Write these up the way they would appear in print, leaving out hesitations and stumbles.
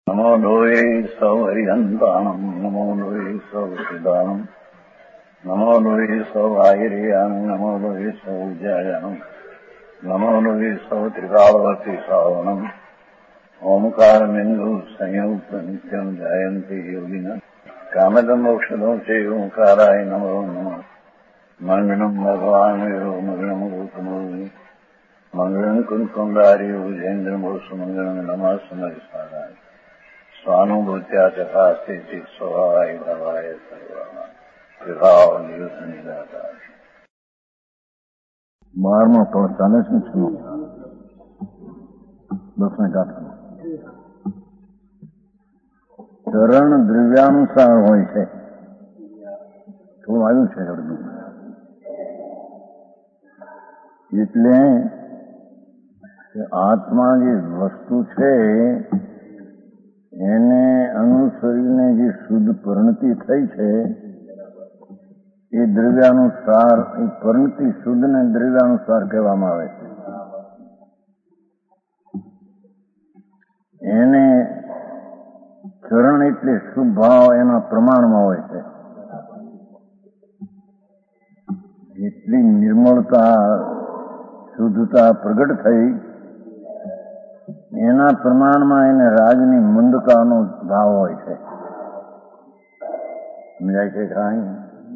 નમો લોહે સૌ હરિહંતાણમ નમો લોહે સૌ સિદ્ધાણમ નમો લોહે સૌ આહિર્યાણમ નમો લોહે સૌ જયાણમ નમો લોહે સૌ ત્રિકાળવતી શ્રાવણમ ઓમકાર બિંદુ સંયુક્ત નિત્યમ જયંતી યોગિના કામદમ મોક્ષદો છે ઓંકારાય નમો નમઃ મંગળમ ભગવાન વિરો મંગળમ ગૌતમોની મંગળમ કુંકુંડારી ઉજેન્દ્રમોષ મંગળમ નમઃ સમરિસારાય સ્વાનુભૂત્યા ચકાસ્તે ચિત સ્વભાવાય ભવાય સર્વમાં વિભાવ નિયુદ્ધ નિરાકાર 12મો પદ 46 10ને ગાથા ચરણ દ્રવ્યાનુસાર હોય છે. થોડું આવ્યું છે અડધું. એટલે આત્મા જે વસ્તુ છે એને અનુસરીને જે શુદ્ધ પરિણતિ થઈ છે એ દ્રવ્યાનુસાર, એ પરિણતિ શુદ્ધને દ્રવ્યાનુસાર કહેવામાં આવે છે. એને ચરણ એટલે શુભ ભાવ એના પ્રમાણમાં હોય છે. જેટલી નિર્મળતા શુદ્ધતા પ્રગટ થઈ એના પ્રમાણમાં એને રાજની મંદતાનો ભાવ હોય છે. સમજાય છે કાંઈ?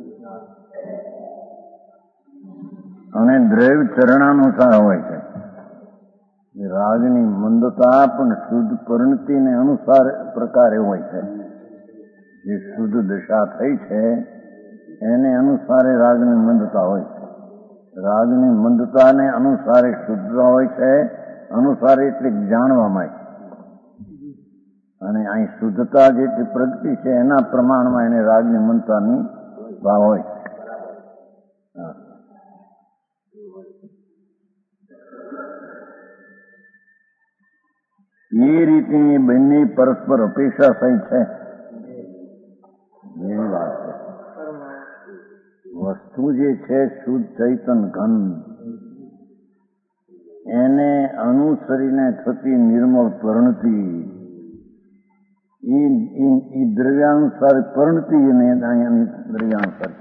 અને દ્રવ્ય ચરણાનુસાર હોય છે. રાજની મંદતા પણ શુદ્ધ પરિણતિને અનુસાર પ્રકારે હોય છે. જે શુદ્ધ દશા થઈ છે એને અનુસારે રાજની મંદતા હોય છે. રાજની મંદતાને અનુસારે શુદ્ધતા હોય છે. અનુસારે એટલે જાણવામાં અને અહીં શુદ્ધતા જેટલી પ્રગતિ છે એના પ્રમાણમાં એને રાજની મંદતાની ભાવ હોય છે. એ રીતે બંને પરસ્પર અપેક્ષા થઈ છે એવી વાત છે. વસ્તુ જે છે શુદ્ધ ચૈતન ઘન એને અનુસરીને થતી નિર્મળ પરિણતિ એ દ્રવ્યાનુસાર પરિણતિ અને દ્રવ્યાનુસાર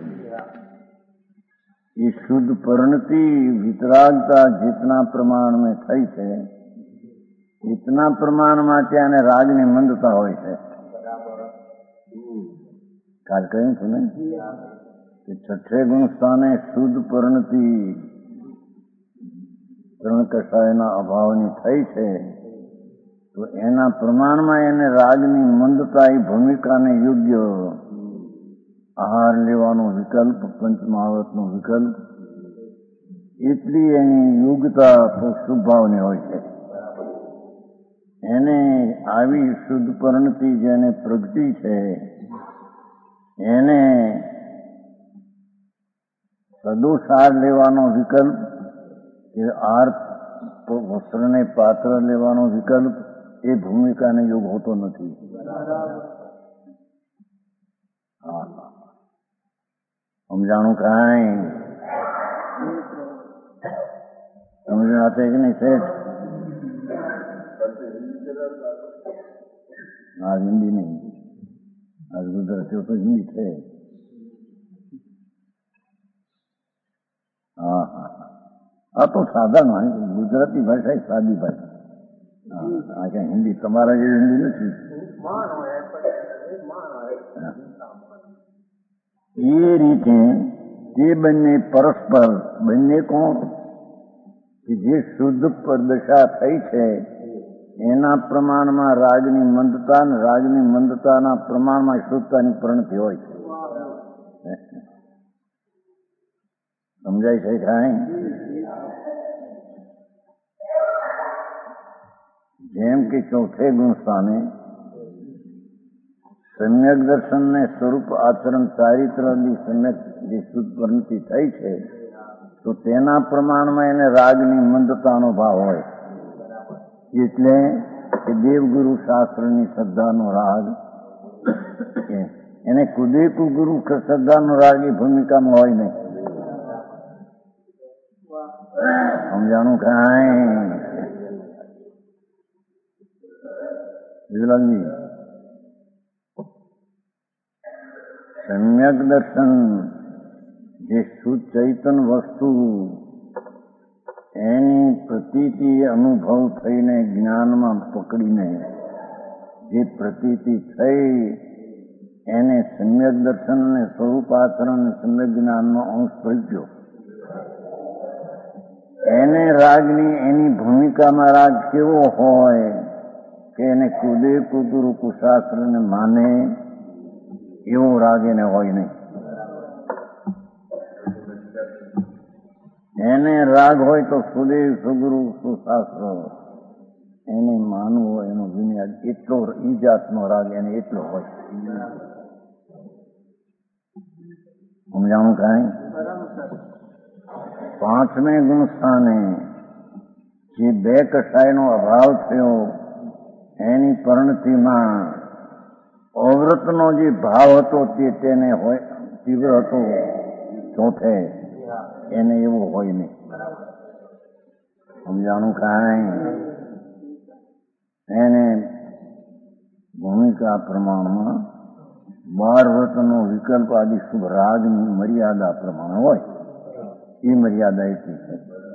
એ શુદ્ધ પરિણતિ વિતરાગતા जितना प्रमाण में થઈ છે इतना પ્રમાણમાં ત્યાં રાજની મંદતા હોય છે. કાલ કહ્યું હતું ને કે છઠ્ઠે ગુણ સ્થાને શુદ્ધ પરિણતિ ત્રણ કષાયના અભાવની થઈ છે તો એના પ્રમાણમાં એને રાજની મંદતા એ ભૂમિકાને યોગ્ય આહાર લેવાનો વિકલ્પ, પંચમહાવતનો વિકલ્પ, એટલી એની યોગ્યતા તો શુભભાવની હોય છે. એને આવી શુદ્ધ પરિણતિ જેને પ્રગતિ છે એને સદોસાર લેવાનો વિકલ્પ કે વસ્ત્રને પાત્ર લેવાનો વિકલ્પ એ ભૂમિકાને યોગ હોતો નથી. સમજાણું કાંઈ? સમજાતે કે નહીં શેઠ? आज हिंदी नहीं, आज गुजराती तो हिंदी છે. હા હા આ તો સાધારણ ગુજરાતી ભાષા એ સાદી ભાષા. આ ક્યાં હિન્દી તમારા જેવી હિન્દી નથી. એ રીતે તે બંને પરસ્પર, બંને કોણ કે જે શુદ્ધ દશા થઈ છે એના પ્રમાણમાં રાજની મંદતા અને રાજની મંદતાના પ્રમાણમાં શુદ્ધતાની પરિણતિ હોય છે. સમજાય છે કાંઈ? જેમ કે ચોથે ગુણ સ્થાને સમ્યક દર્શનને સ્વરૂપ આચરણ ચારિત્રની સમ્યક જે શુદ્ધ પરિણતિ થઈ છે તો તેના પ્રમાણમાં એને રાજની મંદતાનો ભાવ હોય. એટલે કે દેવગુરુ શાસ્ત્રની શ્રદ્ધાનો રાગ એને કુદેકુ ગુરુ શ્રદ્ધાનો રાગ એ ભૂમિકામાં હોય નહીં. સમજાણું કાંઈ? વિજલાલજી સમ્યક દર્શન જે સુચૈતન વસ્તુ એની પ્રતીતિ અનુભવ થઈને જ્ઞાનમાં પકડીને જે પ્રતીતિ થઈ એને સમ્યક દર્શન અને સ્વરૂપાચરણ સમ્યક જ્ઞાનનો અંશ પ્રજ્યો. એને રાગની એની ભૂમિકામાં રાગ કેવો હોય કે એને કુદે કુદરૂ કુશાસ્ત્રને માને એવો રાગ એને હોય નહીં. એને રાગ હોય તો સુદેવ સુગુરુ સુશાસ્ત્ર એને માનવો એનો બુનિયાદ એટલો ઈ જાતનો રાગ એને એટલો હોય. સમજાણું કાંઈ? પાંચમે ગુણ સ્થાને જે બે કષાયનો અભાવ થયો એની પરિણતિમાં અવૃતનો જે ભાવ હતો તેને હોય તીવ્ર હતો ચોથે એને એવું હોય નહીં. સમજાણું કાંઈ? એને ભૂમિકા પ્રમાણમાં 12 વ્રતનો વિકલ્પ આદિ શુભ રાગની મર્યાદા પ્રમાણે હોય. એ મર્યાદા એટલી છે.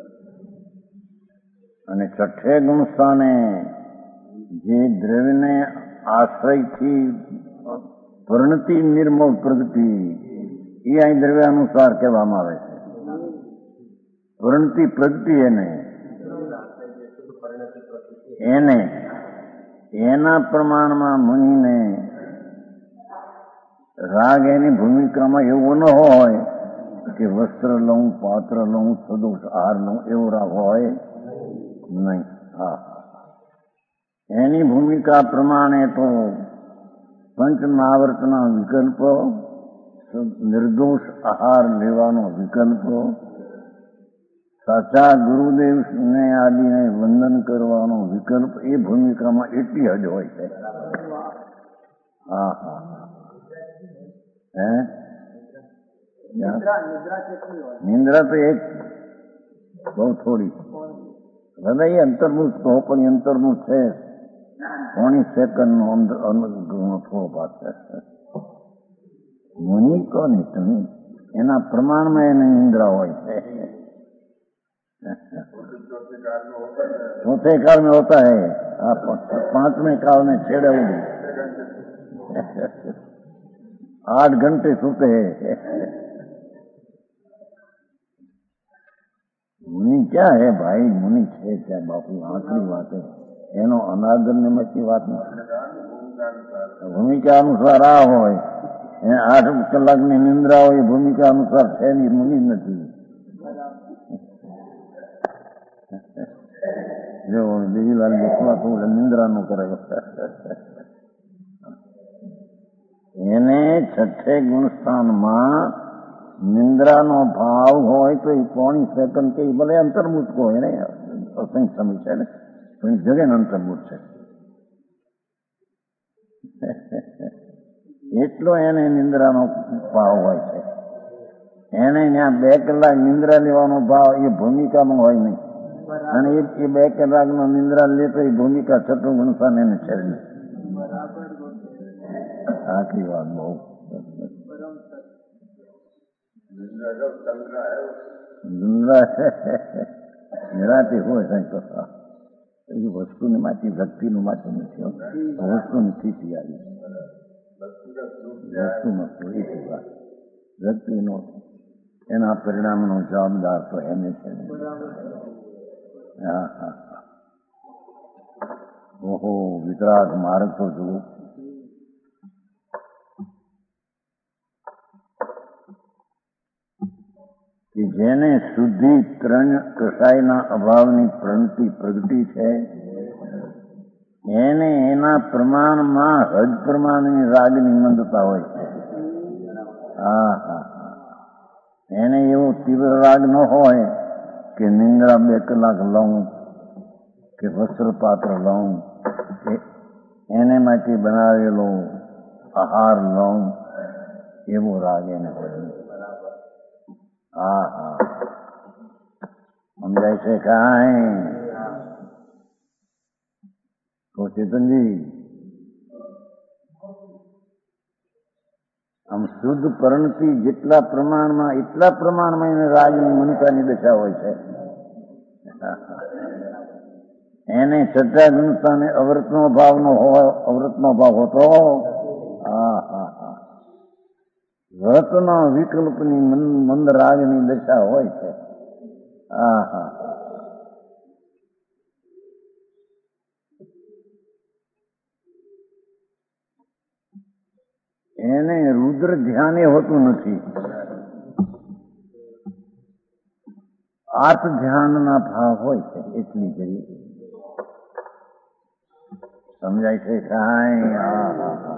અને છઠ્ઠે ગુણ સ્થાને જે દ્રવ્યને આશ્રયથી પરિણતિ નિર્મળ પ્રગતિ એ અહીં દ્રવ્ય અનુસાર કહેવામાં આવે છે. પરિણતિ પ્રગતિ એને એના પ્રમાણમાં મુનિને રાગ એની ભૂમિકામાં એવું ન હોય કે વસ્ત્ર લઉં, પાત્ર લઉં, સદોષ આહાર લઉં એવો રાગ હોય નહીં. હા, એની ભૂમિકા પ્રમાણે તો પંચમહાવર્તના વિકલ્પો, નિર્દોષ આહાર લેવાનો વિકલ્પ, સાચા ગુરુદેવને આદિને વંદન કરવાનો વિકલ્પ એ ભૂમિકામાં એટલી હદ હોય છે. હા હા હે નિંદ્રા તો એક બહુ થોડી. હૃદય અંતર્મુખ તો પણ અંતર્મુખ છે 20 સેકન્ડનો થોડો ભાગ છે. મુનિ કોની તમે એના પ્રમાણમાં એને નિંદ્રા હોય છે. चौथे काल में होता है, आप 5वें काल में छेड़े उड़ी 8 घंटे सोते हैं. मुनि क्या है भाई? मुनि है क्या बापू? आखिरी बात है એનો અનાદર નિમિત્તની વાત નથી. ભૂમિકા અનુસાર આ હોય 8 કલાકની નિંદ્રા હોય ભૂમિકા અનુસાર છે ની મુનિ નથી. જો દેવીલાલ દેખવા તો નિંદ્રા નું કરે. એને છઠ્ઠે ગુણસ્થાનમાં નિંદ્રાનો ભાવ હોય તો એ 3 સેકન્ડ કે ભલે અંતર્મુખ હોય ને અસંગ સમય છે ને પણ જગે અંતર્મુખ છે એટલો એને નિંદ્રાનો ભાવ હોય છે. એને ત્યાં 2 કલાક નિંદ્રા લેવાનો ભાવ એ ભૂમિકામાં હોય નહીં. અને એ 2 કલાકનો નિંદ્રા લે તો એ ભૂમિકા છઠ્ઠું ગુણસ્થાન એને છે નહીં. આખી વાત બહુ નિરાતે હોય કઈ કરતા એ વસ્તુને માંથી વ્યક્તિનું માંથી નથી. વસ્તુની સ્થિતિ આવી વસ્તુમાં કોઈ વાત વ્યક્તિનો એના પરિણામનો જવાબદાર તો એને છે. હા હા ઓહો વિતરાગ માર્ગ તો જુઓ. કે જેને શુદ્ધિ 3 કષાયના અભાવની પ્રગતિ છે એને એના પ્રમાણમાં હદ પ્રમાણની રાગની મંદતા હોય છે. હા હા એને એવો તીવ્ર રાગ ન હોય કે નિંદ્રા 2 કલાક લઉં કે વસ્ત્ર પાત્ર લઉં કે એને માટે બનાવેલો આહાર લઉં એવો રાગ એને હોય. હા હા સમજાય છે કાંઈ? તો ચેતનજી આમ શુદ્ધ પરિણતિ જેટલા પ્રમાણમાં એટલા પ્રમાણમાં એને રાજની મનતાની દશા હોય છે. એને છઠ્ઠા ગુણસ્થાને અવૃતનો ભાવ હોતો વ્રતના વિકલ્પની મંદ રાજની દશા હોય છે. એને રુદ્ર ધ્યાન હોતું નથી. આત્મ ધ્યાનના ભાવ હોય છે એટલી કરી સમજાય છે. કાંઈ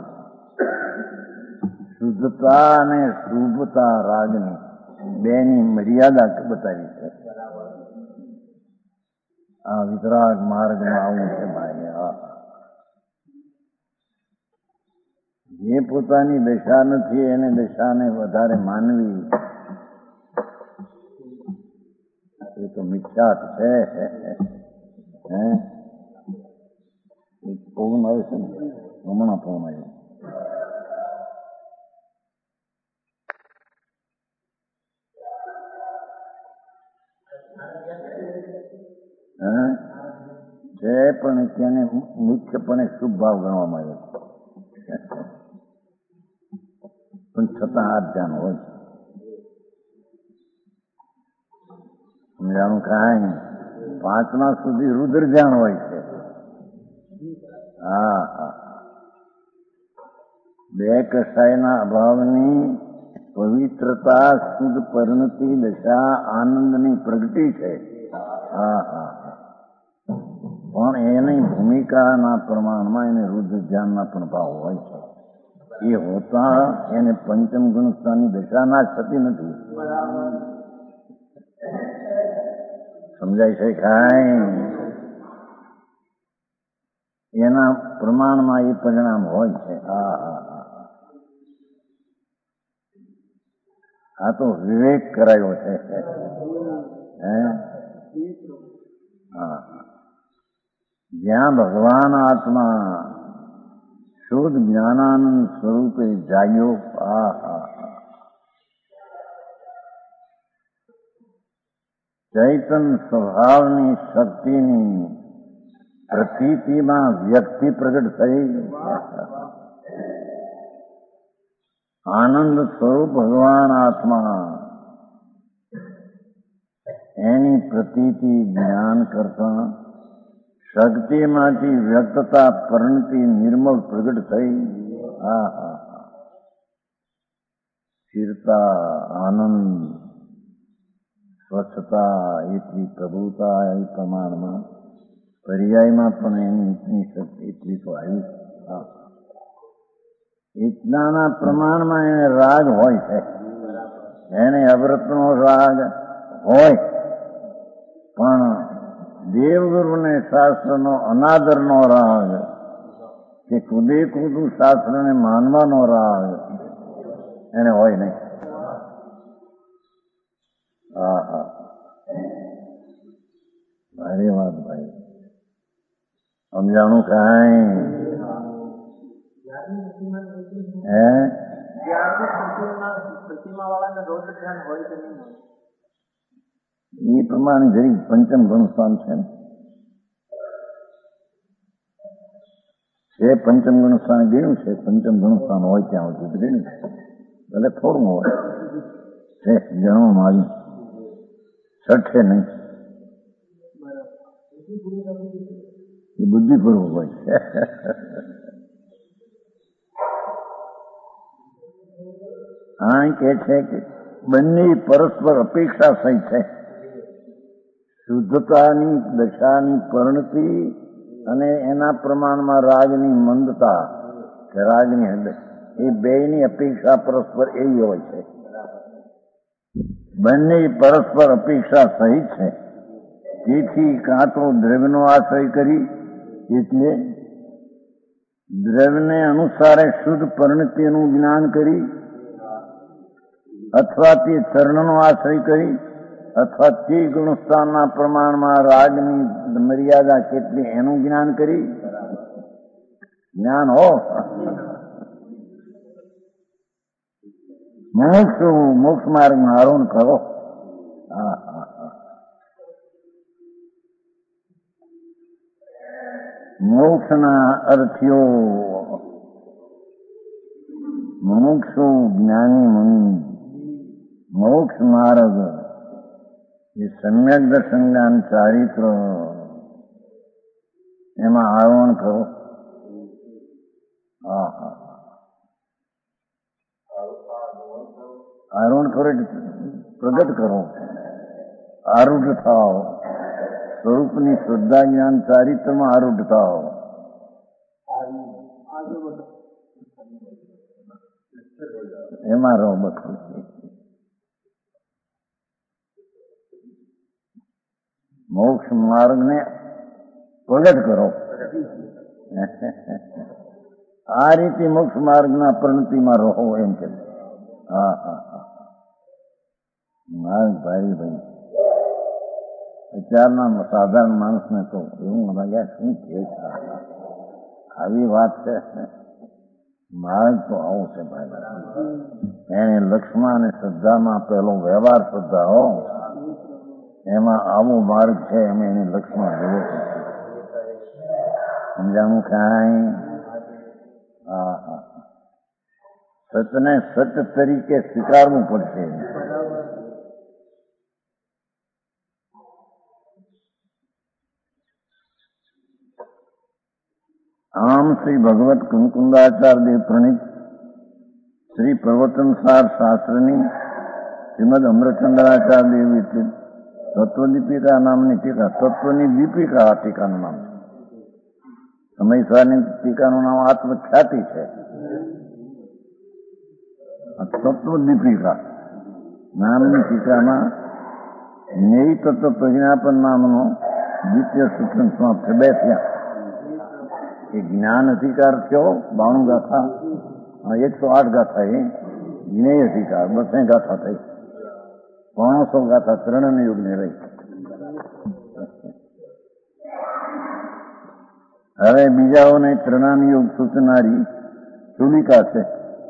શુદ્ધતા અને શુભતા રાગની બેની મર્યાદા બતાવી છે. આ વિતરાગ માર્ગમાં આવું છે ભાઈ. જે પોતાની દશા નથી એને દશાને વધારે માનવી એ તો મિથ્યાત છે. પવન આવે છે ને હમણાં પવન આવ્યો. છે પણ તેને મુખ્યપણે શુભ ભાવ ગણવામાં આવે છે. પણ છતાં આ ધ્યાન હોય છે. સમજાણું કાંઈ પાંચમા સુધી રુદ્ર ધ્યાન હોય છે. બે કસાયના અભાવની પવિત્રતા શુદ્ધ પરિણતિ દશા આનંદની પ્રગતિ છે. પણ એની ભૂમિકાના પ્રમાણમાં એને રુદ્ર ધ્યાનના પણ ભાવ હોય છે. એ હોતા એને પંચમ ગુણસ્થાનની દશા ના જ થતી નથી. સમજાય છે કાંઈ? એના પ્રમાણમાં એ પરિણામ હોય છે. આ તો વિવેક કરાયો છે. જ્યાં ભગવાન આત્મા શુદ્ધ જ્ઞાનાનંદ સ્વરૂપે જાગ્યો. ચૈતન સ્વભાવની શક્તિની પ્રતીતિમાં વ્યક્તિ પ્રગટ થઈ. આનંદ સ્વરૂપ ભગવાન આત્મા એની પ્રતીતિ જ્ઞાન કરતા શક્તિમાંથી વ્યક્તતા પરિણતિ નિર્મળ પ્રગટ થઈ. સ્થિરતા, આનંદ, સ્વચ્છતા, એટલી પ્રભુતા એ પ્રમાણમાં પર્યાયમાં પણ એની એટલી શક્તિ એટલી તો આવી. એટલાના પ્રમાણમાં એને રાગ હોય છે. એને અવૃતનો રાગ હોય પણ દેવગુરુને શાસ્ત્રનો અનાદરનો રાગ કે કુદે કુદું શાસ્ત્રને માનવાનો રાગ એને હોય નહીં. ભારી વાત ભાઈ. સમજાણું કાંઈ? એ પ્રમાણે જરી પંચમ ગુણસ્થાન છે ને પંચમ ગુણસ્થાન ગયું છે. પંચમ ગુણસ્થાન હોય ત્યાં સુધી ગયું છે. ભલે થોડું હોય છે ગણવામાં આવ્યું. છઠ્ઠે નહીં. એ બુદ્ધિપૂર્વક હોય છે. કે છે કે બંને પરસ્પર અપેક્ષા સહિત છે. શુદ્ધતાની દશાની પરિણતિ અને એના પ્રમાણમાં રાજની મંદતા કે રાજની હદ એ બેની અપેક્ષા પરસ્પર એવી હોય છે. બંને પરસ્પર અપેક્ષા સહિત છે. તેથી કાં તો દ્રવ્યનો આશ્રય કરી એટલે દ્રવ્યને અનુસારે શુદ્ધ પરિણતિનું જ્ઞાન કરી અથવા તે ચરણનો આશ્રય કરી અથવા તે ગુણસ્થાનના પ્રમાણમાં રાજની મર્યાદા કેટલી એનું જ્ઞાન કરી જ્ઞાન હો મોક્ષ માર્ગમાં આરોહણ કરો. મોક્ષના અર્થીઓ મુમુક્ષુ જ્ઞાની મુનિ મોક્ષ માર્ગ એ સમ્યક દર્શન જ્ઞાન ચારિત્ર એમાં આરોહણ કરો. આરોહણ કરો એટલે પ્રગટ કરો, આરૂઢ થાવ, સ્વરૂપની શ્રદ્ધા જ્ઞાન ચારિત્રમાં આરૂઢ થાવ. એમાં રહો બધું. મોક્ષ માર્ગને પ્રગટ કરો. આ રીતે મોક્ષ માર્ગના પરિણતિમાં રહો એમ કે. માર્ગ ભાઈ વિચારના સાધારણ માણસને તો એવું લાગ્યા શું કે આવી વાત છે. માર્ગ તો આવો છે ભાઈ. એને લક્ષ્મણ અને શ્રદ્ધામાં પેલો વ્યવહાર શ્રદ્ધા હો, એમાં આવો માર્ગ છે. એમ એની લક્ષ્મણ જોવો સમજાણું કાંઈ. સતને સત તરીકે સ્વીકારવું પડશે. આમ શ્રી ભગવત કુમકુંદાચાર્ય પ્રણીત શ્રી પ્રવચનસાર શાસ્ત્રની શ્રીમદ અમૃતચંદ્રાચાર્ય વિરચિત તત્વદીપિકા નામની ટીકા, તત્વની દીપિકા ટીકાનું નામ છે. સમયસારની ટીકાનું નામ આત્મખ્યાતિ છે. તત્વદીપિકા નામની ટીકામાં ન્યાયી તત્વ પ્રજ્ઞાપન નામનો દ્વિતીય સૂચન સમાપ્ત બે થયા. એ જ્ઞાન અધિકાર થયો 92 ગાથા, 108 ગાથા એ જ્ઞેય અધિકાર 200 ગાથા થઈ, 500 ગાથા ત્રણ યુગની રહી. હવે બીજાઓને ત્રણાન યુગ સૂચનારી ચુલિકા છે.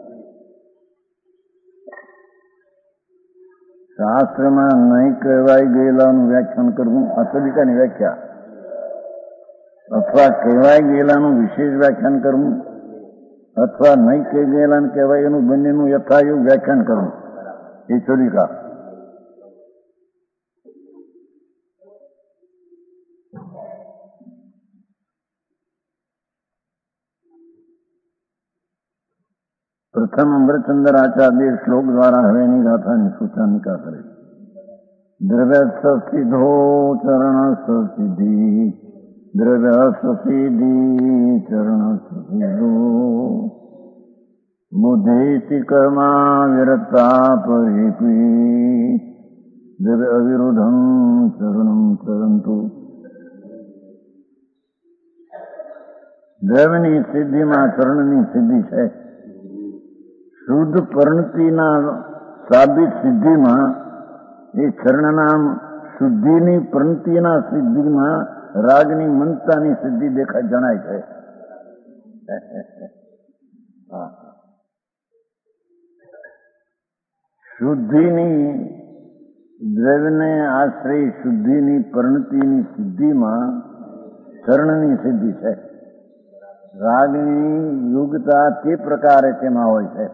શાસ્ત્રમાં નહીં કહેવાય ગયેલાનું વ્યાખ્યાન કરવું આ ચુલિકાની વ્યાખ્યા, અથવા કહેવાય ગયેલાનું વિશેષ વ્યાખ્યાન કરવું, અથવા નહીં કહી ગયેલાને કહેવાય એનું બંનેનું યથાયોગ વ્યાખ્યાન કરવું એ ચુલિકા. પ્રથમ અમૃતચંદ્ર આચાર્ય શ્લોક દ્વારા હવેની ગાથાની સૂચનાનિકા કરે. દ્રવ્ય સિદ્ધો ચરણ સિદ્ધિ, દ્રવ્ય સિદ્ધિ ચરણ સિદ્ધો, બુદ્ધિ કર્મા વિરતા પરિપી, દ્રવ્ય અવિરુદ્ધમ ચરણમ ચરંતુ. દ્રવ્યની સિદ્ધિમાં ચરણની સિદ્ધિ છે. શુદ્ધ પરિણતિના સાબિત સિદ્ધિમાં એ ચરણના શુદ્ધિની પરિણતિના સિદ્ધિમાં રાગની મનતાની સિદ્ધિ દેખાય જણાય છે. શુદ્ધિની દ્રવ્યને આશ્રય શુદ્ધિની પરિણતિની સિદ્ધિમાં ચરણની સિદ્ધિ છે. રાગની યુગતા તે પ્રકારે તેમાં હોય છે.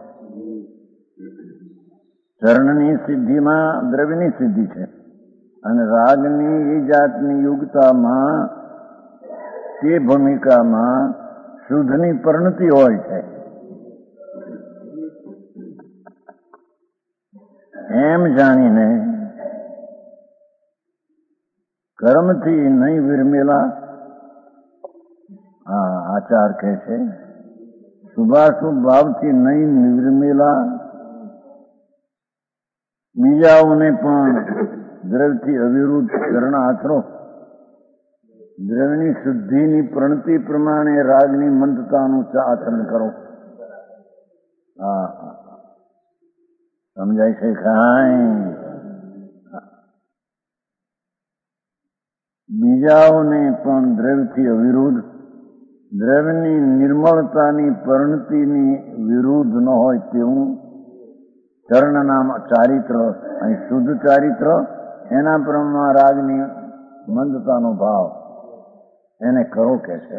ચરણની સિદ્ધિમાં દ્રવ્યની સિદ્ધિ છે અને રાગની એ જાતની યુગતામાં તે ભૂમિકામાં શુદ્ધની પરિણતિ હોય છે. એમ જાણીને કર્મથી નહીં વિરમેલા આચાર કહે છે, શુભાશુભ ભાવથી નહીં નિર્મેલા, બીજાઓને પણ દ્રવ્યથી અવિરુદ્ધ ચરણ આચરો. દ્રવ્યની શુદ્ધિની પ્રણતિ પ્રમાણે રાગની મંદતાનું આચરણ કરો. સમજાય છે કાંઈ? બીજાઓને પણ દ્રવ્યથી અવિરુદ્ધ, દ્રવ્યની નિર્મળતાની પરિણતિની વિરુદ્ધ ન હોય તેવું ચરણના ચારિત્ર અને શુદ્ધ ચારિત્ર એના પ્રમાણમાં રાગની મંદતાનો ભાવ એને કરો કે છે.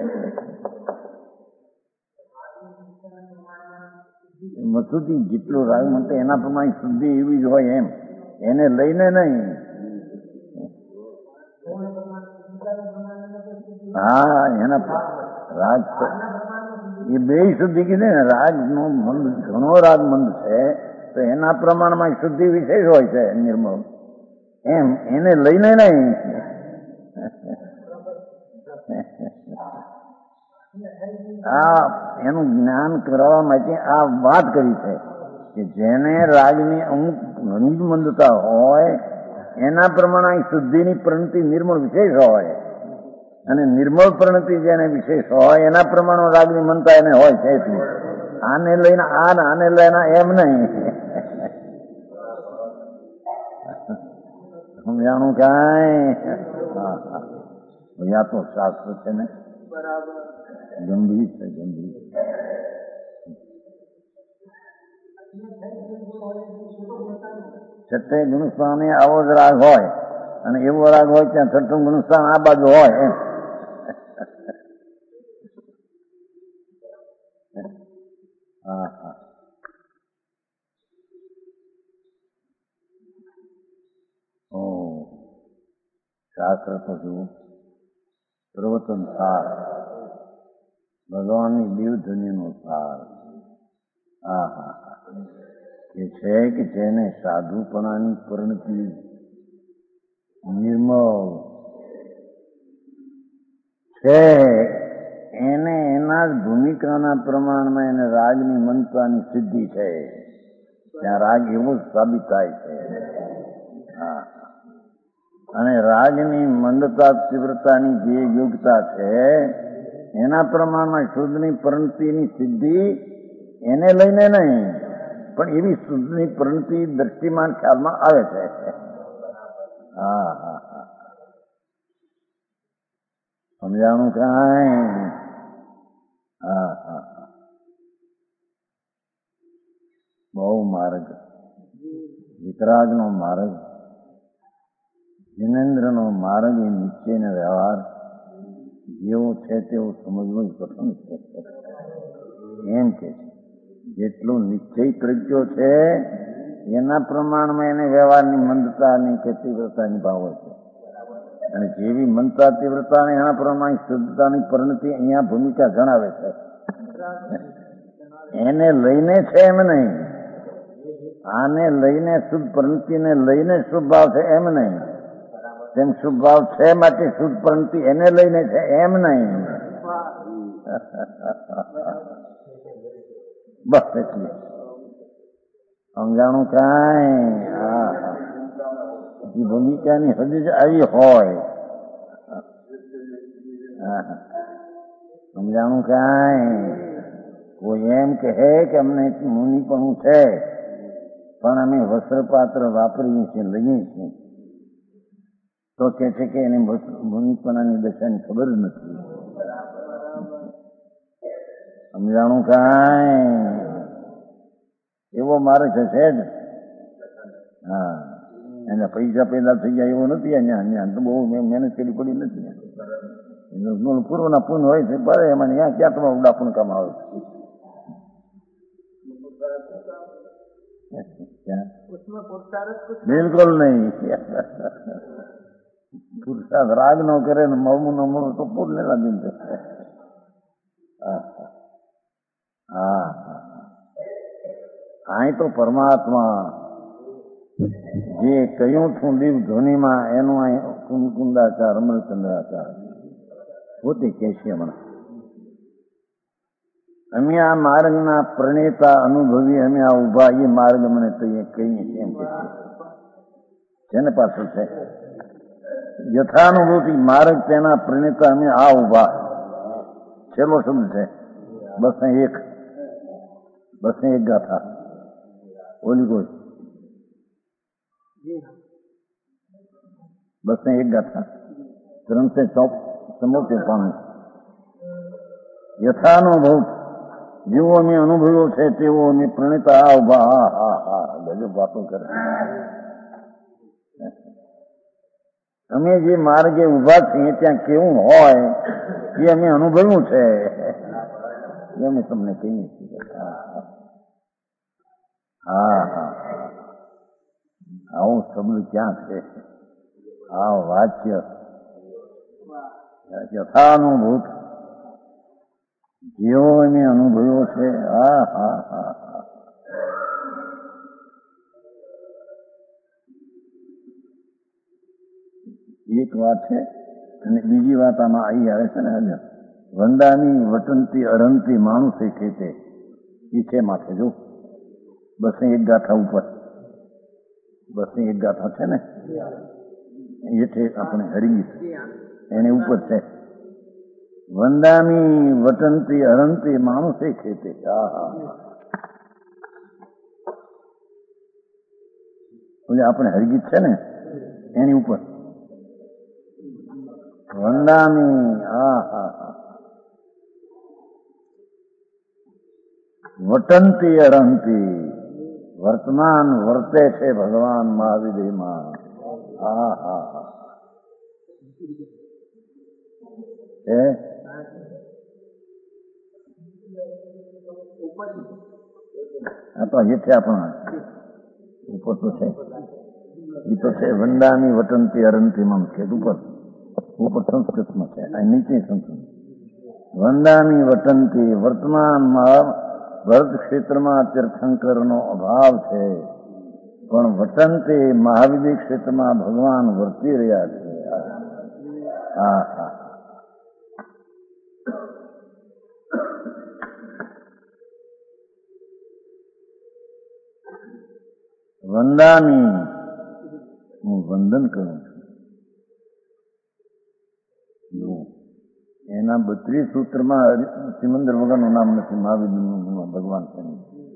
મસુદી જેટલો રાગ મંત્ર એના પ્રમાણે શુદ્ધિ એવી જ હોય એમ, એને લઈને નહીં. હા, એના રાગ એ બે શુદ્ધિ કીધી ને, રાગ નો મંદ ઘણો રાગ મંદ છે તો એના પ્રમાણમાં શુદ્ધિ વિશેષ હોય છે નિર્મળ, એમ એને લઈને નહીં. આ એનું જ્ઞાન કરવા માટે આ વાત કરી છે કે જેને રાગની અમુક ઘણી જ મંદતા હોય એના પ્રમાણે શુદ્ધિની પરિણતિ નિર્મળ વિશેષ હોય, અને નિર્મળ પરિણતિ જેને વિશેષ હોય એના પ્રમાણે રાગની મંદતા એને હોય છે. એટલી આને લઈને આને લઈને એમ નહીં. સમજાણું કાંઈ? યા તો શાસ્ત્ર છે ને, ગંભીર છે, ગંભીર. છઠ્ઠે ગુણસ્થાને આવો જ રાગ હોય અને એવો રાગ હોય ત્યાં છઠ્ઠું ગુણસ્થાન આ બાજુ હોય એમ. હા હા. ઓ શાસ્ત્ર તો જુઓ, પ્રવચન સાર, ભગવાનની દેવધ્વનિનો સાર. હા હા હા. એ છે કે જેને સાધુપણાની પરિણતિ નિર્મળ છે એને એના જ ભૂમિકાના પ્રમાણમાં એને રાગની મંત્રાની સિદ્ધિ છે, ત્યાં રાગ એવો જ સાબિત થાય છે. હા. અને રાગની મંદતા તીવ્રતાની જે યોગ્યતા છે એના પ્રમાણમાં શુદ્ધની પરિણતિની સિદ્ધિ એને લઈને નહીં, પણ એવી શુદ્ધની પરિણતિ દ્રષ્ટિમાન ખ્યાલમાં આવે છે. હા હા હા. સમજાણું કાંઈ? હા હા હા. બહુ માર્ગ, વિતરાગનો માર્ગ, જિનેન્દ્રનો માર્ગ, એ નિશ્ચયનો વ્યવહાર જેવો છે તેવું સમજવું જ કઠણ છે. એમ કે છે જેટલું નિશ્ચય પ્રજ્ઞો છે એના પ્રમાણમાં એને વ્યવહારની મંદતાની કે તીવ્રતાની ભાવ હોય છે, અને જેવી મંદતા તીવ્રતા એના પ્રમાણે શુદ્ધતાની પરિણતિ અહીંયા ભૂમિકા જણાવે છે. એને લઈને છે એમ નહીં, આને લઈને શુદ્ધ પરિણતિને લઈને શુભ ભાવ છે એમ નહીં, તેમ શુભ ભાવ છે માટે શુદ્ધ પરિણતિ એને લઈને છે એમ નહીં. બસ એટલી સમજાણું કાંઈ? હા હા. ભૂમિકાની હદ જ આવી હોય. હા. સમજાણું કાંઈ? કોઈ એમ કહે કે અમને મુનિપણું છે પણ અમે વસ્ત્રપાત્ર વાપરીએ છીએ, લઈએ છીએ, તો કે છે કે એને મુનિપણાની દશાની ખબર જ નથી. સમજાણું કાંઈ? એવો મારે છે જ. હા. એને પૈસા પેદા થઈ જાય એવો નથી. અહીંયા તો બહુ મહેનત કરવી પડી નથી. પૂર્વના પૂર્ણ હોય છે પડે એમાં, ત્યાં ક્યાં તમારું ઉડાપણ કામ આવે? બિલકુલ નહીં. પુરુષાર્થ રાગ નો કરે ને મમું નો તો પૂર્ણ લાગી જશે. હા. અહીં તો પરમાત્મા જે કહ્યું છું દીવ ધ્વનિમાં એનું અહીં કુંદાચાર, અમરચંદ્રાચાર પોતે કહે છે હમણાં. અમે આ માર્ગના પ્રણેતા અનુભવી, અમે આ ઉભા એ માર્ગ મને કહીએ છીએ એમ કે જેને પાછળ છે યથાનુભૂતિ માર્ગ, તેના પ્રણેતા અમે આ ઉભા. છેલ્લો શબ્દ છે 201 ગાથા. ઓલી કોઈ 201 ગાથા 374 યથાનુભૂત જેવો અમે અનુભવ્યો છે તેવો અમે પ્રણેતા આ ઉભા. હા હા હા. ગજબ વાતો કરે. અમે જે માર્ગે ઉભા છીએ ત્યાં કેવું હોય એ અમે અનુભવ્યું છે, એ અમે તમને કહીએ છીએ. હા હા, આવું શબ્દ ક્યાં છે? આ વાચ્ય યથાનુભૂત જેવો અમે અનુભવ્યો છે. હા હા હા હા. એક વાત છે અને બીજી વાત આમાં આવી આવે છે ને, હજર વંદાની વટંતી અરંતી માણસે ખેતે એ છે માથે. જો બસની એક ગાથા ઉપર, બસની એક ગાથા છે ને એ છે આપણે હરિગીત, એને ઉપર છે વંદાની વટંતી અરંતી માણસે ખેતે. હા હા, આપણે હરિગીત છે ને એની ઉપર વંદામી. હા હા હા, વટંતી અરંતી વર્તમાન વર્તે છે ભગવાન મહાવીરમાં. હા હા હા, આ તો હેઠે આપણા ઉપર તો છે, એ તો છે વંદામી વટંતી અરંતી માં છે ઉપર, ઉપર સંસ્કૃતમાં છે, આ નીચે સંસ્કૃત. વંદામી વટંતી વર્તમાનમાં ભરત ક્ષેત્રમાં તીર્થંકરનો અભાવ છે, પણ વટંતી મહાવિદ્ય ક્ષેત્રમાં ભગવાન વર્તી રહ્યા છે. હા હા, વંદામી હું વંદન કરું છું. એના 32 સૂત્રમાં સિમંદર વગરનું નામ નથી. મહાવીર ભગવાન છે,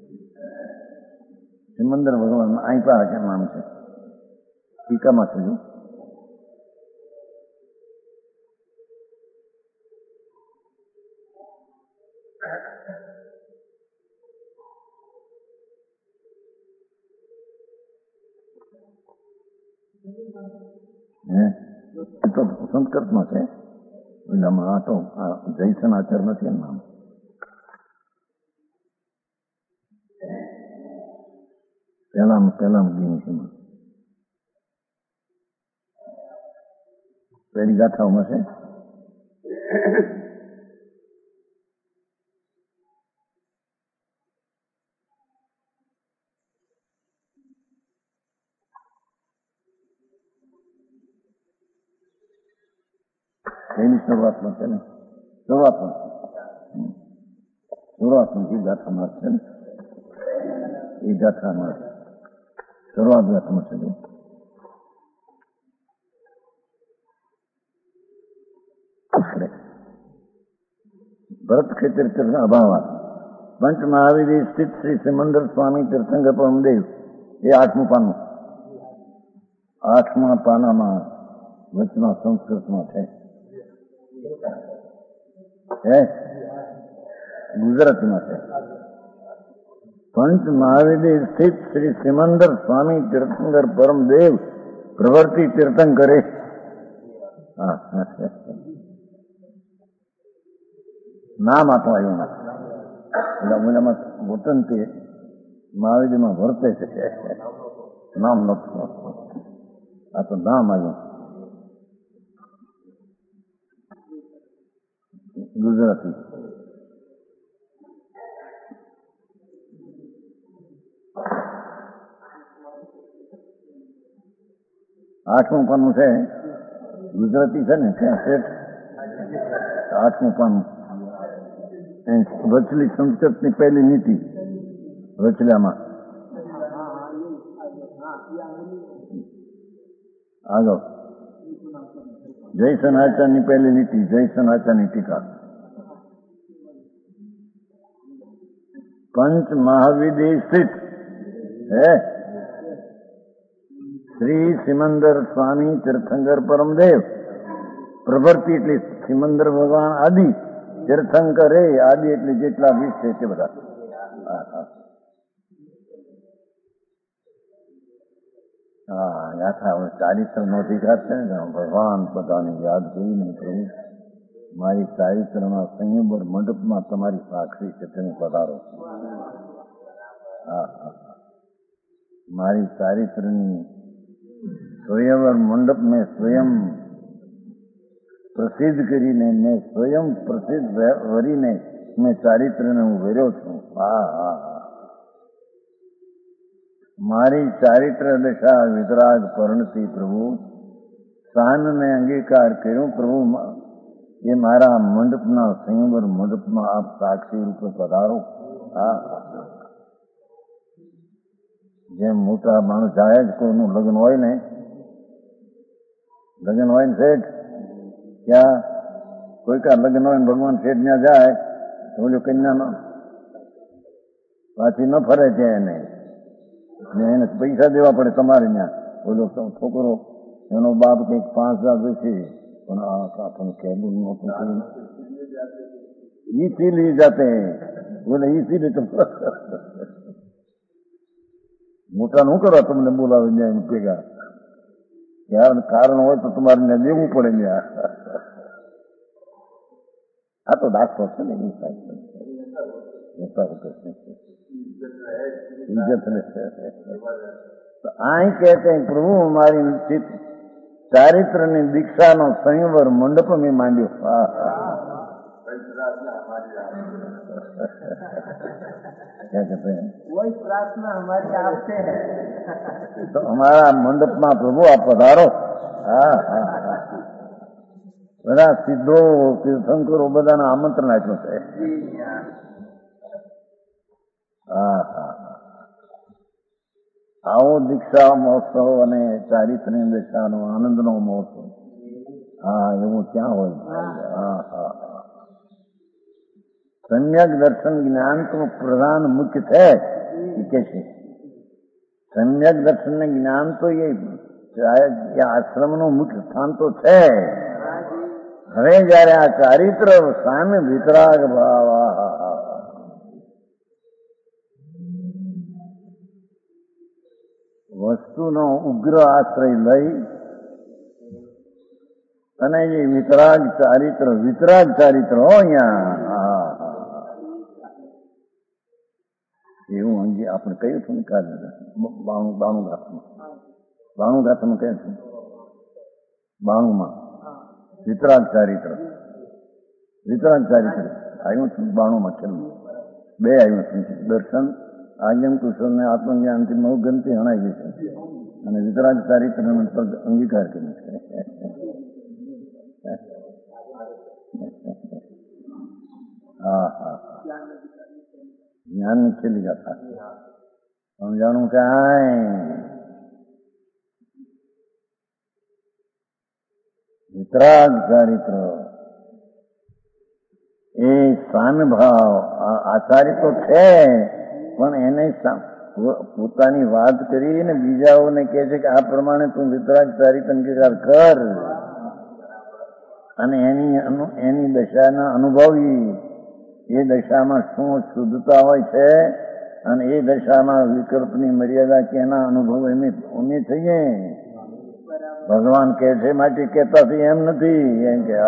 સિમંદર ભગવાન અહીં પાસે કેમ નામ છે? ટીકામાં છે. જો તો સંસ્કૃતમાં છે. આ તો જયસન આચાર નથી એમ નામ. પહેલા પહેલી ગાથાઓમાં છે. એની શરૂઆતમાં છે ને, શરૂઆતમાં જે ગાથામાં છે ને એ ગાથામાં શરૂઆત ગાથામાં છે. ભરત ક્ષેત્ર અભાવ પંચ મહાવીર સ્થિત શ્રી સિમંદર સ્વામી તીર્થંકર પરમદેવ. એ 8મું પાનું, 8મા પાનામાં વચમાં સંસ્કૃતમાં છે, ગુજરાતીમાં છે. પંચ મહાવીર સ્થિત શ્રી સિમંદર સ્વામી તીર્થંકર પરમદેવ પ્રવર્તી તીર્થંકરે. નામ આપો આવ્યું નથી, વટંતી મહાવીરમાં વર્તે છે, નામ નથી. આ તો નામ આવ્યું ગુજરાતી. આઠમું પાનું છે, ગુજરાતી છે ને ત્યાં શેઠ. 8મું પાનું વચલી સંસ્કૃતની પહેલી નીતિ વચલામાં આગળ જયસન આચાર્યની પહેલી નીતિ, જયસન આચાર્યની ટીકા. પંચ મહાવિદેશિત શ્રી સિમંદર સ્વામી તીર્થંકર પરમદેવ પ્રવર્તી એટલે સિમંદર ભગવાન આદિ, તીર્થંકર આદિ એટલે જેટલા 20 છે તે બધા. હા યાથા ચારિત્ર નો અધિકાર છે ને, ભગવાન પોતાને યાદ કરીને પ્રભુ મારી ચારિત્રના સંયમર મંડપમાં તમારી સાક્ષી છે તેને પધારો. હા હા મારી ચારિત્રની સ્વયંવર મંડપ મેં સ્વયં પ્રસિદ્ધ કરીને મેં સ્વયં પ્રસિદ્ધ વરીને મેં ચારિત્રને હું વેર્યો છું. હા હા હા મારી ચારિત્ર દશા વિતરાગ પરણતી પ્રભુ શાનને અંગીકાર કર્યો પ્રભુ એ મારા મંડપના સંયમર મંડપમાં આપ સાક્ષી રૂપે પધારો. હા જેમ મોટા માણસ જાય જ કોઈનું લગ્ન હોય ને શેઠ ત્યાં કોઈ કા લગ્ન હોય ને ભગવાન શેઠ ત્યાં જાય તો ઓલું કન્યાનો પાછી ન ફરે છે એને પૈસા દેવા પડે તમારે ત્યાં. ઓલો છોકરો એનો બાપ કંઈક 5,000 દેશે પણ આપણને કેબુલ નહોતું ઇસીલી જાતે બોલે ઇસીલી મોટા નું કરવા તમને બોલાવે ત્યાં ભેગા યાર કારણ હોય તો તમારે ત્યાં દેવું પડે ત્યાં. આ તો દાખલો છે ને અહીં કહેते પ્રભુ મારી ચારિત્રની દીક્ષાનો સંયમર મંડપ મેં માંડ્યો. क्या कहते हैं वही प्रार्थना हमारी आपसे है तो हमारा मंडपમાં પ્રભુ આપ પધારો. હા હા બધા સિદ્ધો તીર્થંકરો બધાને આમંત્રણ આપ્યું છે. હા હા આવો દીક્ષા મહોત્સવ અને ચારિત્રની દીક્ષાનો આનંદનો મહોત્સવ. હા એવું ક્યાં હોય. હા હા सम्यक दर्शन ज्ञान तो प्रधान मुख्य है. कैसे सम्यक दर्शन ने ज्ञान तो ये आश्रम નું મુખ્ય સ્થાન તો છે. હવે જયારે આ ચારિત્ર સામે વિતરાગ ભાવ વસ્તુનો ઉગ્ર આશ્રય લઈ અને એ વિતરાગ ચારિત્ર હો અહીંયા એવું અંગે આપણે કહ્યું હતું ને કાલે 92 ગાથામાં કહે છે 92માં વિતરાગ ચારિત્ર આવ્યું છે 92માં છેલ્લું 2 આવ્યું છે. દર્શન આજ્ઞમ કુશલ ને આત્મજ્ઞાનથી નવગંતી હણાઈ ગઈ છે અને વિતરાગ ચારિત્ર અંગીકાર કર્યો છે. હા હા જ્ઞાનની છેલ્લી ગાથા સમજાણું કાંઈ વિતરાગ ચારિત્ર એ સામ્ય ભાવ આચાર્ય તો છે પણ એને પોતાની વાત કરીને બીજાઓને કહે છે કે આ પ્રમાણે તું વિતરાગ ચારિત્ર અંગીકાર કર અને એની દશાના અનુભવી એ દશામાં શું શુદ્ધતા હોય છે અને એ દશામાં વિકલ્પની મર્યાદા કેના અનુભવ અમે થઈએ. ભગવાન કહે છે માટે કહેતા એમ નથી એમ કે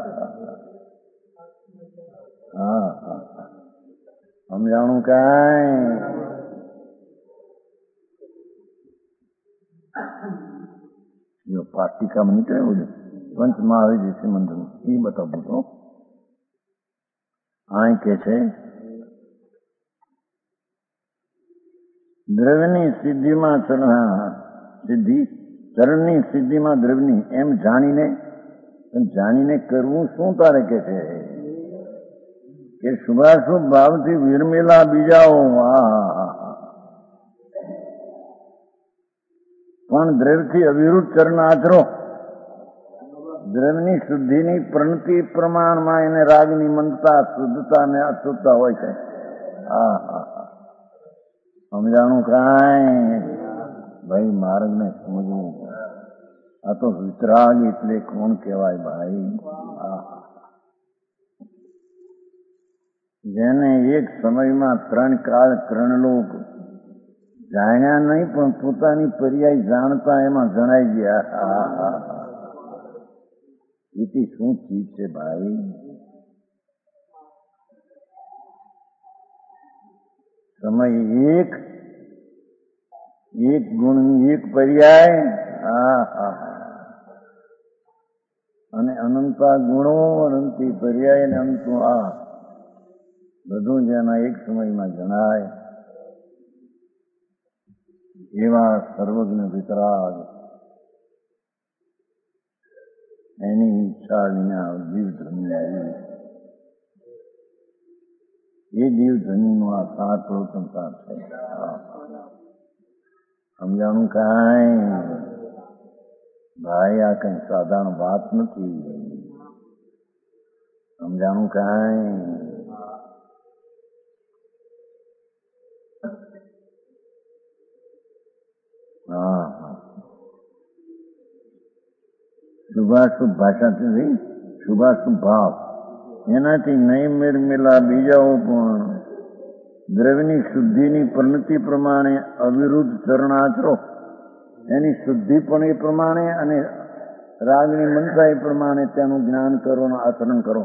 હા સમજાણું કાંઈ પાર્ટિકામાં નીકળ્યું છે પંચમાં આવે છે સિમંદર એ બતાવું તો આ કે છે દ્રવ્યની સિદ્ધિમાં ચરણની સિદ્ધિમાં દ્રવ્યની એમ જાણીને કરવું શું તારે કે છે કે શુભાશુભ ભાવથી વિરમેલા બીજાઓ પણ દ્રવ્યથી અવિરુદ્ધ ચરણ આચરો. દ્રવ્યની શુદ્ધિની પ્રણતિ પ્રમાણમાં એને રાગની મંદતા શુદ્ધતા ને અશુદ્ધતા હોય છે. સમજાણું કાંઈ ભાઈ માર્ગને સમજવું. આ તો વિતરાગ એટલે કોણ કહેવાય ભાઈ? જેને એક સમયમાં 3 કાળ 3 લોક જાણ્યા નહીં પણ પોતાની પર્યાય જાણતા એમાં જણાઈ ગયા. એથી શું ચીજ છે ભાઈ? સમય એક ગુણની એક પર્યાય, અને અનંતા ગુણો, અનંતી પર્યાય ને અંતું આ બધું જેના એક સમયમાં જણાય એવા સર્વજ્ઞ વિતરાગ, એની ઈચ્છા વિના જીવ ધન્ય આવી. એ જીવ ધનીનો આ સાત પ્રવચનતા છે. સમજાણું કાંઈ ભાઈ? આ કઈ સાધારણ વાત નથી. સમજાણું કાંઈ? શુભાશુભ ભાષાથી શુભાશુભ ભાવ એનાથી નહીં મેળમેલા બીજાઓ પણ દ્રવ્યની શુદ્ધિની પરિણતિ પ્રમાણે અવિરુદ્ધ ચરણાચરો, એની શુદ્ધિ પણ એ પ્રમાણે અને રાગની મનસા એ પ્રમાણે તેનું જ્ઞાન કરો અને આચરણ કરો.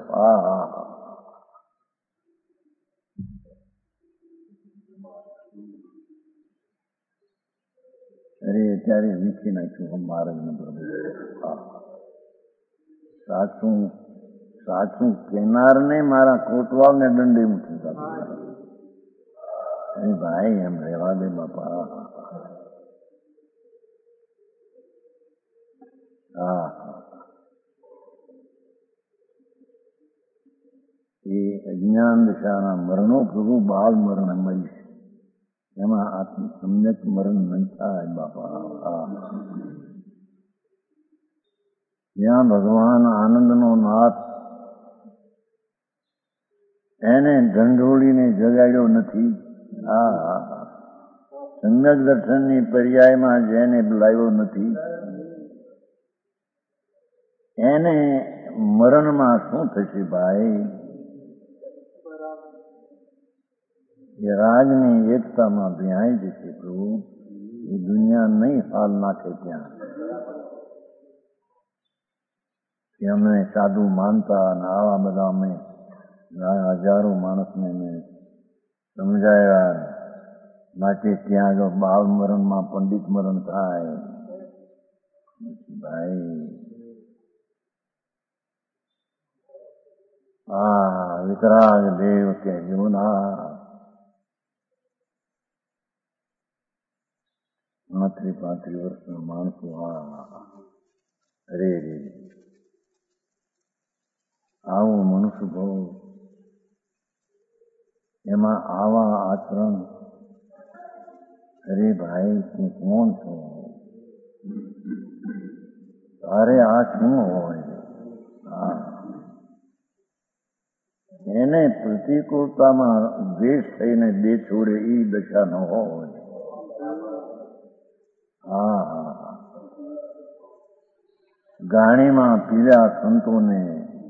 અરે ત્યારે વીખી નાખ્યું મહારાજને પ્રભુ. સાચું કેનારને મારા કોટવાલને દંડે મૂકી. અરે ભાઈ એમ રહેવા દે બાપા. એ અજ્ઞાન દશાના મરણો પ્રભુ બાલ મરણ મળી છે, એમાં આત્મ સમ્યક મરણ નહીં થાય બાપા. જ્યાં ભગવાન આનંદનો નાથ એને ઢંઢોળીને જગાડ્યો નથી. સમ્યક દર્શનની પર્યાયમાં જેને બોલાવ્યો નથી એને મરણમાં શું થશે ભાઈ? એ રાજની એકતામાં ભ્યાઈ જશે પ્રભુ. એ દુનિયા નહીં હાલ નાખે ત્યાં. અમે સાધુ માનતા અને આવા બધા અમે હજારો માણસને મેં સમજાયા માટે ત્યાં આગળ બાળ મરણમાં પંડિત મરણ થાય ભાઈ. વિતરાગ દેવ કે જીવના 35 વર્ષના માણસો. અરે રે આવું મનુષ્ય ભાવ, એમાં આવા આચરણ. અરે ભાઈ તું કોણ છો? તારે આ શું હોય? એને પ્રતિકૂળતામાં દ્વેષ થઈને બે છોડે એ દશા ન હોય. ગાણીમાં પીળા સંતોને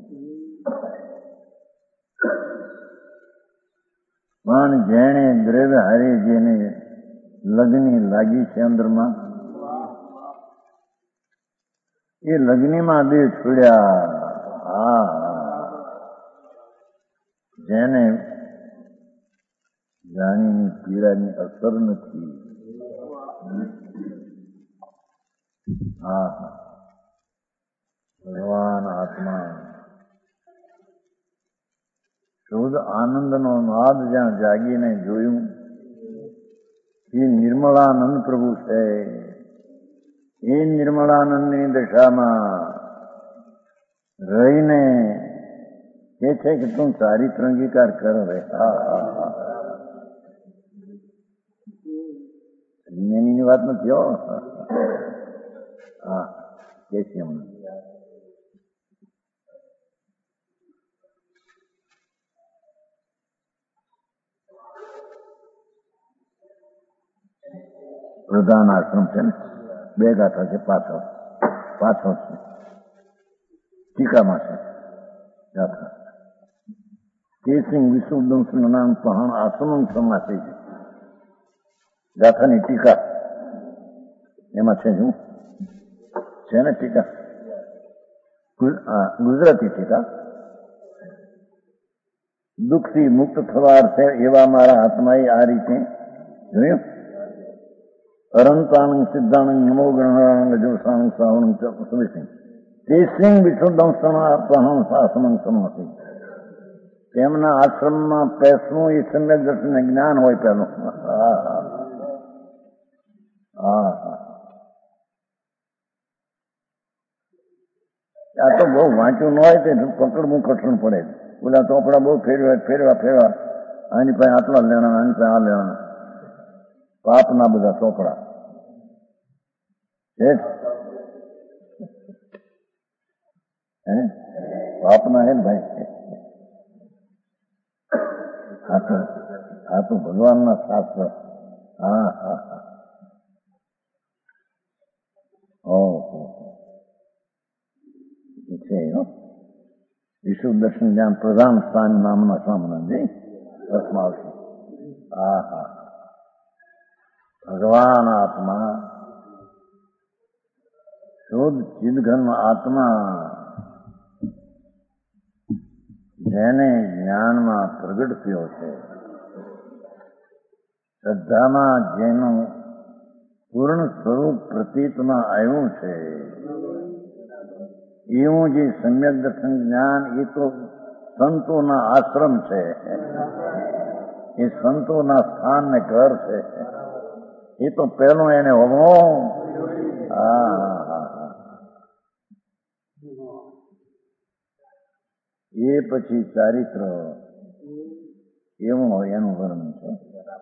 પણ જેણે દ્રવ્ય હારે જેને લગ્ની લાગી છે અંદરમાં, એ લગ્નીમાં બે છોડ્યા. જેને જાણીની પીડાની અસર નથી. ભગવાન આત્મા શુદ્ધ આનંદનો નાદ જ્યાં જાગીને જોયું, એ નિર્મળાનંદ પ્રભુ છે. એ નિર્મળાનંદની દશામાં રહીને કે છે કે તું ચારિત્ર અંગીકાર કર. જ્ઞાનીની વાત નથી હો. કે છે એમને પ્રધાન આશ્રમ છે ને, 2 ગાથા છે, પાછળ છે, ટીકામાં છે ગાથા. કેસિંગ વિશુદ્ધમ સ્નાન પહાણ આસનમ સમાસે છે. ગાથાની ટીકા એમાં છે શું છે ને ટીકા ગુજરાતી ટીકા. દુઃખથી મુક્ત થવાર છે એવા મારા આત્માએ આ રીતે જોયું. અરંતાનંદ સિદ્ધાનંદ નમો ગણનાંગ જોસાનંદ સાવણંગ સુવિસિંગ તેસિંગ વિશુદ્ધં સનાત્મહં શાસનં સમહસી. તેમના આશ્રમમાં પેસનું એ સમ્યક દર્શન જ્ઞાન હોય પેલું. આ તો બહુ વાંચ્યું ન હોય તે પકડવું કઠણ પડે. બધા ચોપડા બહુ ફેરવા આની પાસે આટલા લેણા આની પાસે આ લેવાના પાપના બધા ચોપડા છે પાપના હે ને ભાઈ. આ તો ભગવાનના શાસ્ત્ર. છે વિશ્વ દર્શન જ્ઞાન પ્રધાન સ્થાન નામના સ્વામિનારાયણ રસમાં આવશે. ભગવાન આત્મા શુદ્ધ ચિદઘન આત્મા જેને જ્ઞાનમાં પ્રગટ થયો છે, શ્રદ્ધામાં જેનું પૂર્ણ સ્વરૂપ પ્રતીતમાં આવ્યું છે, એવું જે સમ્યક દર્શન જ્ઞાન એ તો સંતોના આશ્રમ છે, એ સંતોના સ્થાન ને ઘર છે. એ તો પહેલો એને હોવો. એ પછી ચારિત્ર એવું હોય એનું વર્ણન છે.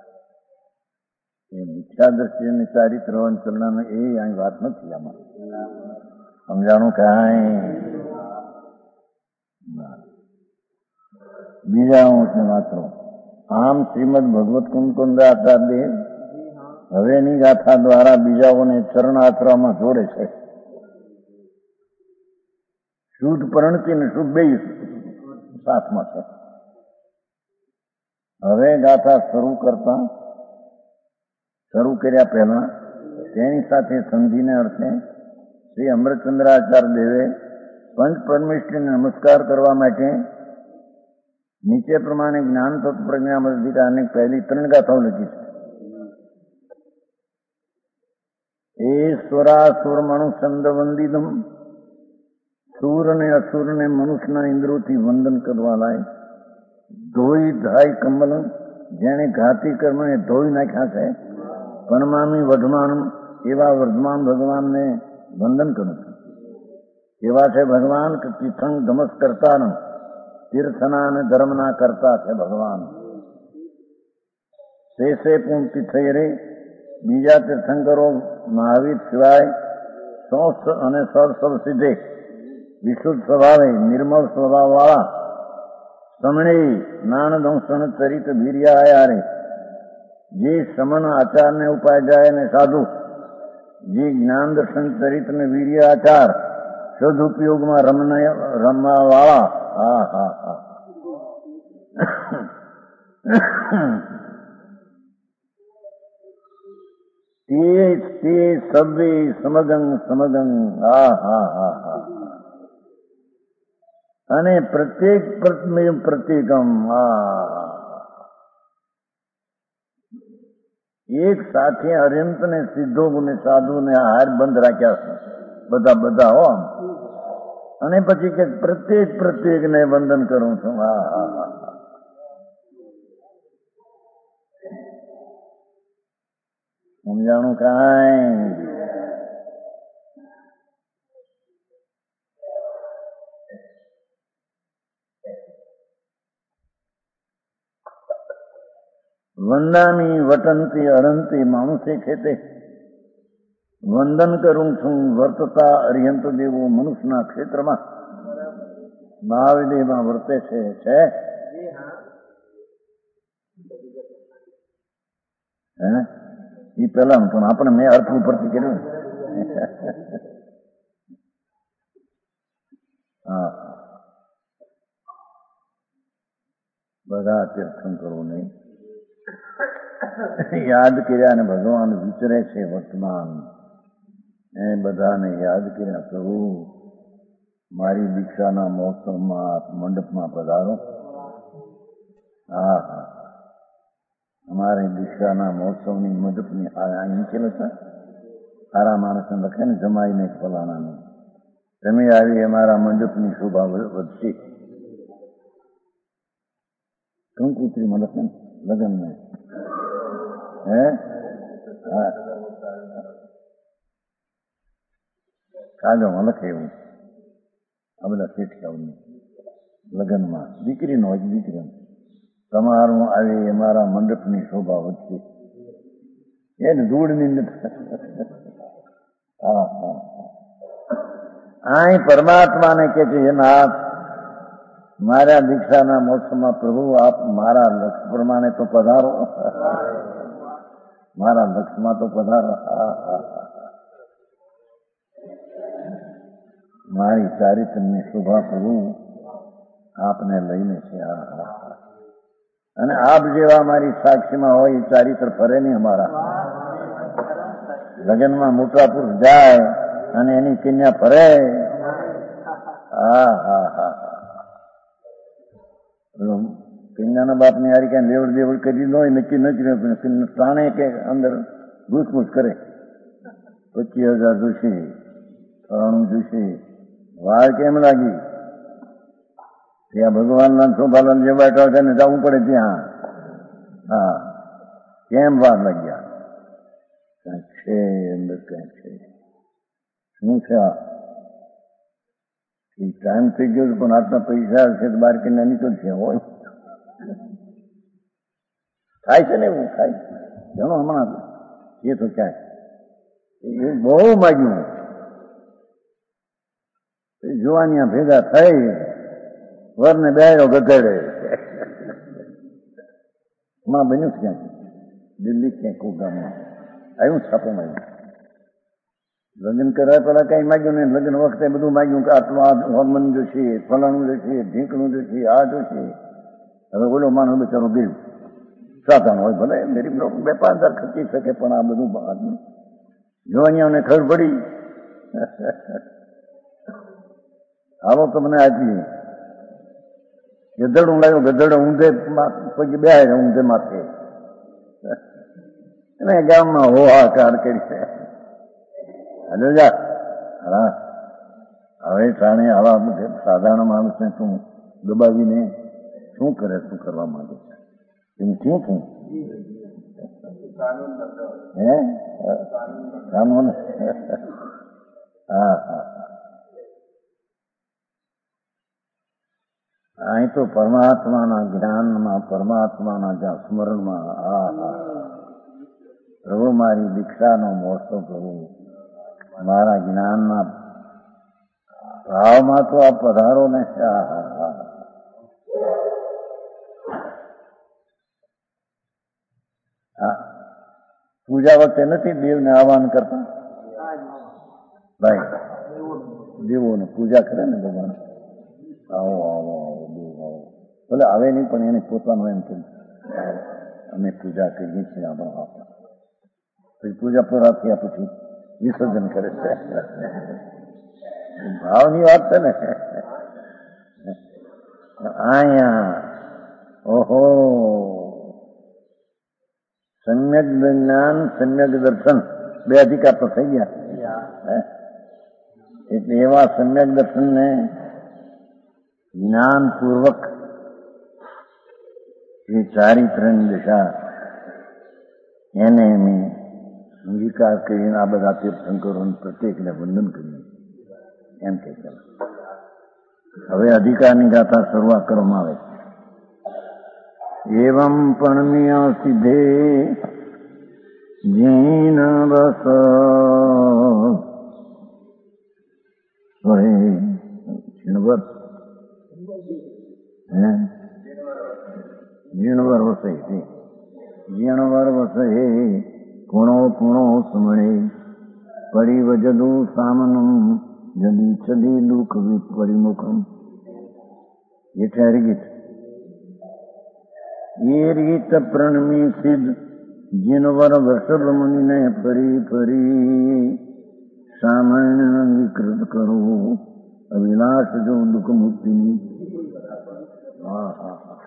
એ મિથ્યા દ્રષ્ટિ ચારિત્ર ચલણ એ અહીં વાત નથી. આમાં સમજાણું કાંઈ બીજા હું વાંચો. આમ શ્રીમદ ભગવત કુંકુંદ આચાર્ય હવેની ગાથા દ્વારા બીજાઓને ચરણ આચરવામાં જોડે છે. શુદ્ધ પરિણતિ અને શુદ્ધ બે સાથમાં છે. હવે ગાથા શરૂ કર્યા પહેલા તેની સાથે સંધિને અર્થે શ્રી અમૃતચંદ્રાચાર્ય દેવે પંચ પરમેશ્વરીને નમસ્કાર કરવા માટે નીચે પ્રમાણે જ્ઞાન તત્વ પ્રજ્ઞામૃત અધિકારની પહેલી 3 ગાથાઓ લખી છે. ઈશ્વરાસુર મનુષ્યંદ વંદિદમ. સુર અને અસુર ને મનુષ્યના ઇન્દ્રોથી વંદન કરવા લાય. ધોઈ ધાય કમલ, જેને ઘાતી કર્મને ધોઈ નાખ્યા છે. પરમામી વર્ધમાન, એવા વર્ધમાન ભગવાનને વંદન કરું છું. એવા છે ભગવાન કે તીર્થંગ ધમસ કરતા ન તીર્થના અને ધર્મના કરતા છે ભગવાન. શેષે પૂર્તિ થઈ રે. બીજા તીર્થંકરો મહાવીર સિવાય અને સર્વ સિદ્ધે વિશુદ્ધ સ્વભાવે નિર્મળ સ્વભાવ વાળા સમણી નાનદંશન ચરિત વીર્યાયારે જે સમન આચારને ઉપાય જાય ને સાધુ જે જ્ઞાન દર્શન ચરિત્ર ને વીર્ય આચાર સદુપયોગમાં રમવા વાળા તે સર્વે સમગં અને પ્રત્યેક પ્રત્યેકમ એક સાથે અર્યંત ને સિદ્ધો ને સાધુ ને હાર બંધ રાખ્યા છે બધા હો. અને પછી કે પ્રત્યેક ને વંદન કરું છું. સમજાણું કાંઈ? વંદામી વટંતી અડંતી માણસે ખેતે. વંદન કરું છું વર્તતા અર્યંત દેવો મનુષ્યના ક્ષેત્રમાં મહાવિદેહમાં વર્તે છે. એ પેલાનું પણ આપણે મેં અર્થ ઉપરથી કર્યું. બધા તીર્થંકરો નહીં. યાદ કર્યા અને ભગવાન વિચરે છે વર્તમાન. એ બધાને યાદ કર્યા, પ્રભુ મારી દીક્ષાના મહોત્સવમાં આપ મંડપમાં પધારો. હા હા, અમારી દીક્ષાના મહોત્સવની મંડપની નીચે લખા સારા માણસને લખે ને જમાઈને ફલાણાને તમે આવી અમારા મંડપની શોભા વધશે. કંકુત્રીમાં લખે ને લગ્નમાં હે હા કાગળમાં લખે એવું. આ બધા શેઠિયાઓને લગ્નમાં દીકરીનો હોય દીકરીનો તમારું આવી અમારા મંડપની શોભા વધશે. એને ધૂળની નથી. હા હા, અહીં પરમાત્માને કે છે નાથ મારા દીક્ષાના મોક્ષમાં પ્રભુ આપ મારા લક્ષ પ્રમાણે તો પધારો, મારા લક્ષમાં તો પધારો. મારી ચારિત્રની શોભા પ્રભુ આપને લઈને છે. અને આપ જેવા મારી સાક્ષીમાં હોય એ ચારિત્ર ફરે નહીં અમારા. લગ્નમાં મોટા પુરુષ જાય અને એની કન્યા ફરે. હા હા હા, કન્યાના બાપની હારી કઈ લેવડ દેવડ કરી ન હોય નક્કી નથી પ્રાણે કે અંદર ઘૂસઘૂસ કરે. 25,000 જોશે, ફરાણું જોશે, વાર કેમ લાગી? ત્યાં ભગવાનના શોભાલાલ જે બેઠા છે ને જવું પડે ત્યાં. હા, કેમ વાર લાગ્યા? કઈક છે અંદર, કઈક છે. શું છે? ટાઈમ થઈ ગયો પણ આટલા પૈસા છે તો બાર કન્યા નીકળશે હોય. થાય છે ને એવું થાય. જાણો હમણાં એ તો ક્યાંય એ બહુ માગ્યું. જોવાનિયા ભેગા થઈ વરને બેરો ગધેડે. માં બન્યું છે ક્યાંક દિલ્હી ક્યાંક કોઈ ગામમાં આવ્યું છાપોમાં. લગ્ન કરવા પેલા કઈ માગ્યું ને લગ્ન વખતે બધું માગ્યું કે આટલું આ હોર્મોન જોશે, ફલાણું જોશે, ઢીંકણું જોશે, આ જોશે. હવે બોલો માણસ બચારો ગયું સાધારણ હોય ભલે ગરીબ લોકો 2-5 હજાર ખર્ચી શકે પણ આ બધું જોવાનિયાઓને ખબર પડી. આવો તો મને આપીએ ગધેડું લાવ્યો, ગધેડો ઊંધે પછી બે ઊંધે માથે અને ગામમાં હોહાકાર કરી છે. હવે જાણે આવા સાધારણ માણસને તું દબાવીને શું કરે, શું કરવા માંગે છે? એમ શું છું હે કાનૂન? હા હા, અહીં તો પરમાત્માના જ્ઞાનમાં, પરમાત્માના જ્યાં સ્મરણમાં હા હા પ્રભુ મારી દીક્ષાનો મહોત્સવ પ્રભુ મારા જ્ઞાનના ભાવમાં તો આ પધારો ને. પૂજા વખતે નથી દેવને આહવાન કરતા ભાઈ? દેવોને પૂજા કરે ને ભગવાન, આવો આવો આવો દેવ આવો. ભલે આવે નહીં પણ એને પોતાનું એમ કે અમે પૂજા કરીએ છીએ આપણા. પછી પૂજા પૂરા થયા પછી વિસર્જન કરે છે. ભાવની વાત છે ને. અહીંયા ઓહો સમ્યક જ્ઞાન, સમ્યક દર્શન 2 અધિકાર તો થઈ ગયા. એટલે એવા સમ્યક દર્શનને જ્ઞાનપૂર્વક એ ચારિત્રની દશા એને અમે અંગીકાર કરીને આ બધા તીર્થંકરોને પ્રત્યેકને વંદન કરીએ એમ કે ચાલો હવે અધિકારની ગાથા શરૂઆત કરવામાં આવે. એવં પરમ્ય સિદ્ધે જીન રસ જીણવર જીણવર વસે જીણવર વસે પૂણો પૂણો સમણે પરિવજદુ સામનમ જદી છદી દુઃખ વિપરિમુખમ. એટલે ગીત એ રીત પ્રણમી સિદ્ધ જીનવર વૃષભ મુનિને ફરી ફરી સામાન્ય વિકૃત કરો અવિનાશ જો દુઃખ મુક્તિની. હા હા હા.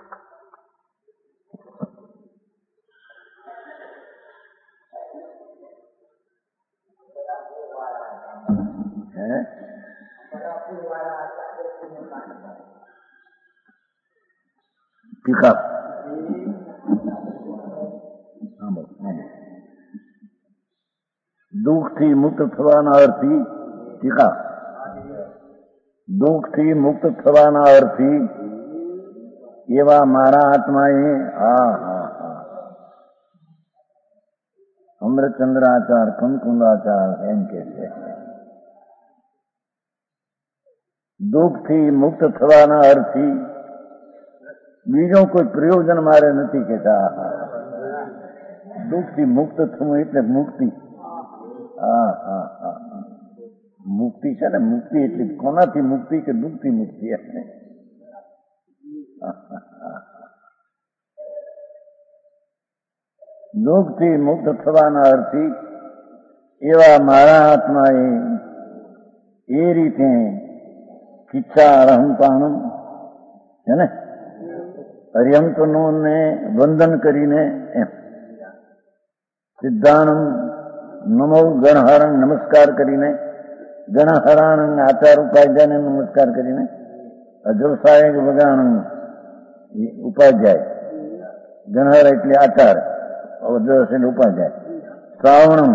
ટીકા દુઃખથી મુક્ત થવાના અર્થથી ટીકા દુઃખથી મુક્ત થવાના અર્થથી એવા મારા આત્માએ હા હા હા અમૃતચંદ્રાચાર કંકુંદાચાર એમ કે છે. દુઃખથી મુક્ત થવાના અર્થથી બીજો કોઈ પ્રયોજન મારે નથી કહેતા. દુઃખથી મુક્ત થવું એટલે મુક્તિ. હા હા હા મુક્તિ છે ને. મુક્તિ એટલે કોનાથી મુક્તિ કે દુઃખથી મુક્તિ. દુઃખથી મુક્ત થવાના અર્થથી એવા મારા આત્માએ એ રીતે કિચ્છા અરહંતાણમ છે ને અર્યંતનોને વંદન કરીને એમ સિદ્ધાણમ નમો ગણહરણ નમસ્કાર કરીને ગણહરાણ આચાર ઉપાધ્યાયને નમસ્કાર કરીને અજોસાય વગાણ ઉપાધ્યાય ગણહર એટલે આચાર અજોસ એટલે ઉપાધ્યાય શ્રાવણમ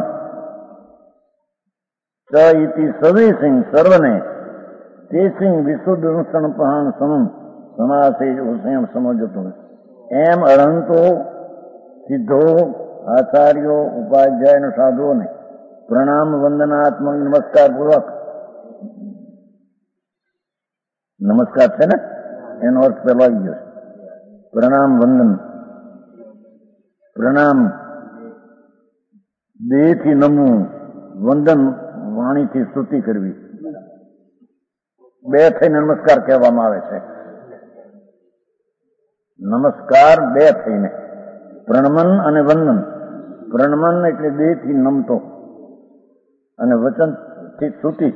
ચ ઇતિ સવે સિંહ સર્વને તે સિંહ વિશુદ્ધ સણપહાણ સમમ સમાસે સંયમ સમજતો એમ અરહંતો સિદ્ધો આચાર્યો ઉપાધ્યાય સાધુઓને પ્રણામ વંદનાત્મક નમસ્કાર પૂર્વક નમસ્કાર છે ને એનો અર્થ પેલો આવી ગયો. પ્રણામ વંદન પ્રણામ દેહથી નમવું વંદન વાણીથી સ્તુતિ કરવી બે થઈને નમસ્કાર કહેવામાં આવે છે. નમસ્કાર બે થઈને પ્રણમન અને વંદન. પ્રણમન એટલે દેહથી નમતો અને વચનથી સ્તુતિ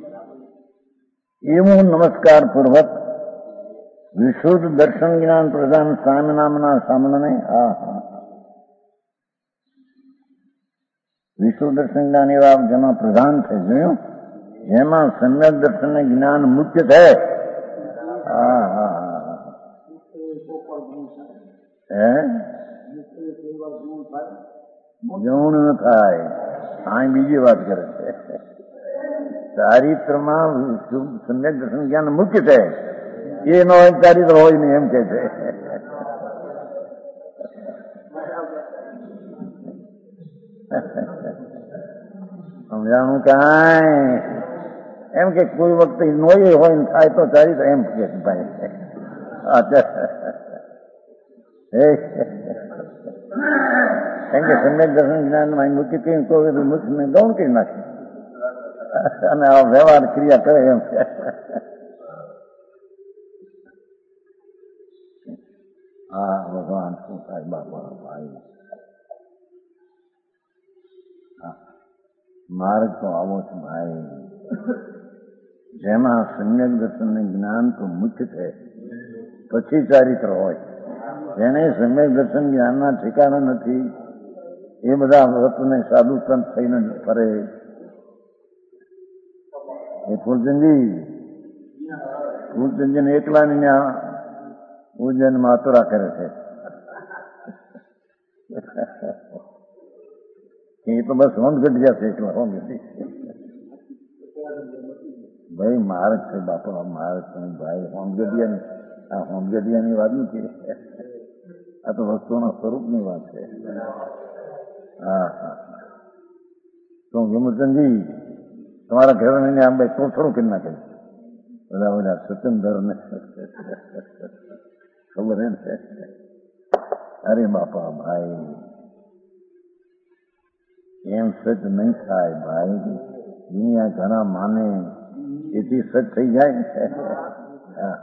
એવું નમસ્કાર પૂર્વક વિશુદ્ધ દર્શન જ્ઞાન પ્રધાન સ્વામી નામના સામનાને હા હા વિશુદ્ધ દર્શન જ્ઞાન એવા જેમાં પ્રધાન છે જોયું જેમાં સમ્યક દર્શન જ્ઞાન મુખ્ય છે. હા હા હા હે ગૌણ થાય. આ બીજી વાત કરે છે. ચારિત્રમાં સમ્યક દર્શન જ્ઞાન મુખ્ય છે. એનો ચારિત્ર હોય નહીં એમ કે છે. સમજાણું કાંઈ એમ કે કોઈ વખતે નોય હોય ને થાય તો ચારિત્ર એમ કે ભાઈ એમ કે સમ્યક દર્શન જ્ઞાનમાં મુખ્ય કઈ કોઈ મુખ્યને ગૌણ કરી નાખે અને આ વ્યવહાર ક્રિયા કરે એમ. હા ભગવાન શું થાય બાપા ભાઈ. માર્ગ તો આવો છે ભાઈ જેમાં સમ્યક દર્શન જ્ઞાન તો મુખ્ય છે પછી ચારિત્ર હોય. જેને સમ્યક દર્શન જ્ઞાનના ઠેકાણા નથી એ બધા વ્રતને સાધુ સંત થઈને ફરે. એ ફૂલચંદજી એકલાની ત્યાં પૂજન માતુરા કરે છે. એ તો બસ હોંદ ગઢિયા છે એકલા હોંદ ભાઈ માર્ગ છે બાપા માર્ગ છે ભાઈ. હોમગઢિયાની આ હોમગઢિયાની વાત નથી. આ તો વસ્તુના સ્વરૂપની વાત છે. હા હા તો હિમચંદજી તમારા ઘરને આમ ભાઈ તું થોડું કરી નાખે બધા બધા સચંદર ને ખબર એમ છે. અરે બાપા ભાઈ એમ સચ નહીં થાય ભાઈ. દુનિયા ઘણા માને એથી સચ થઈ જાય.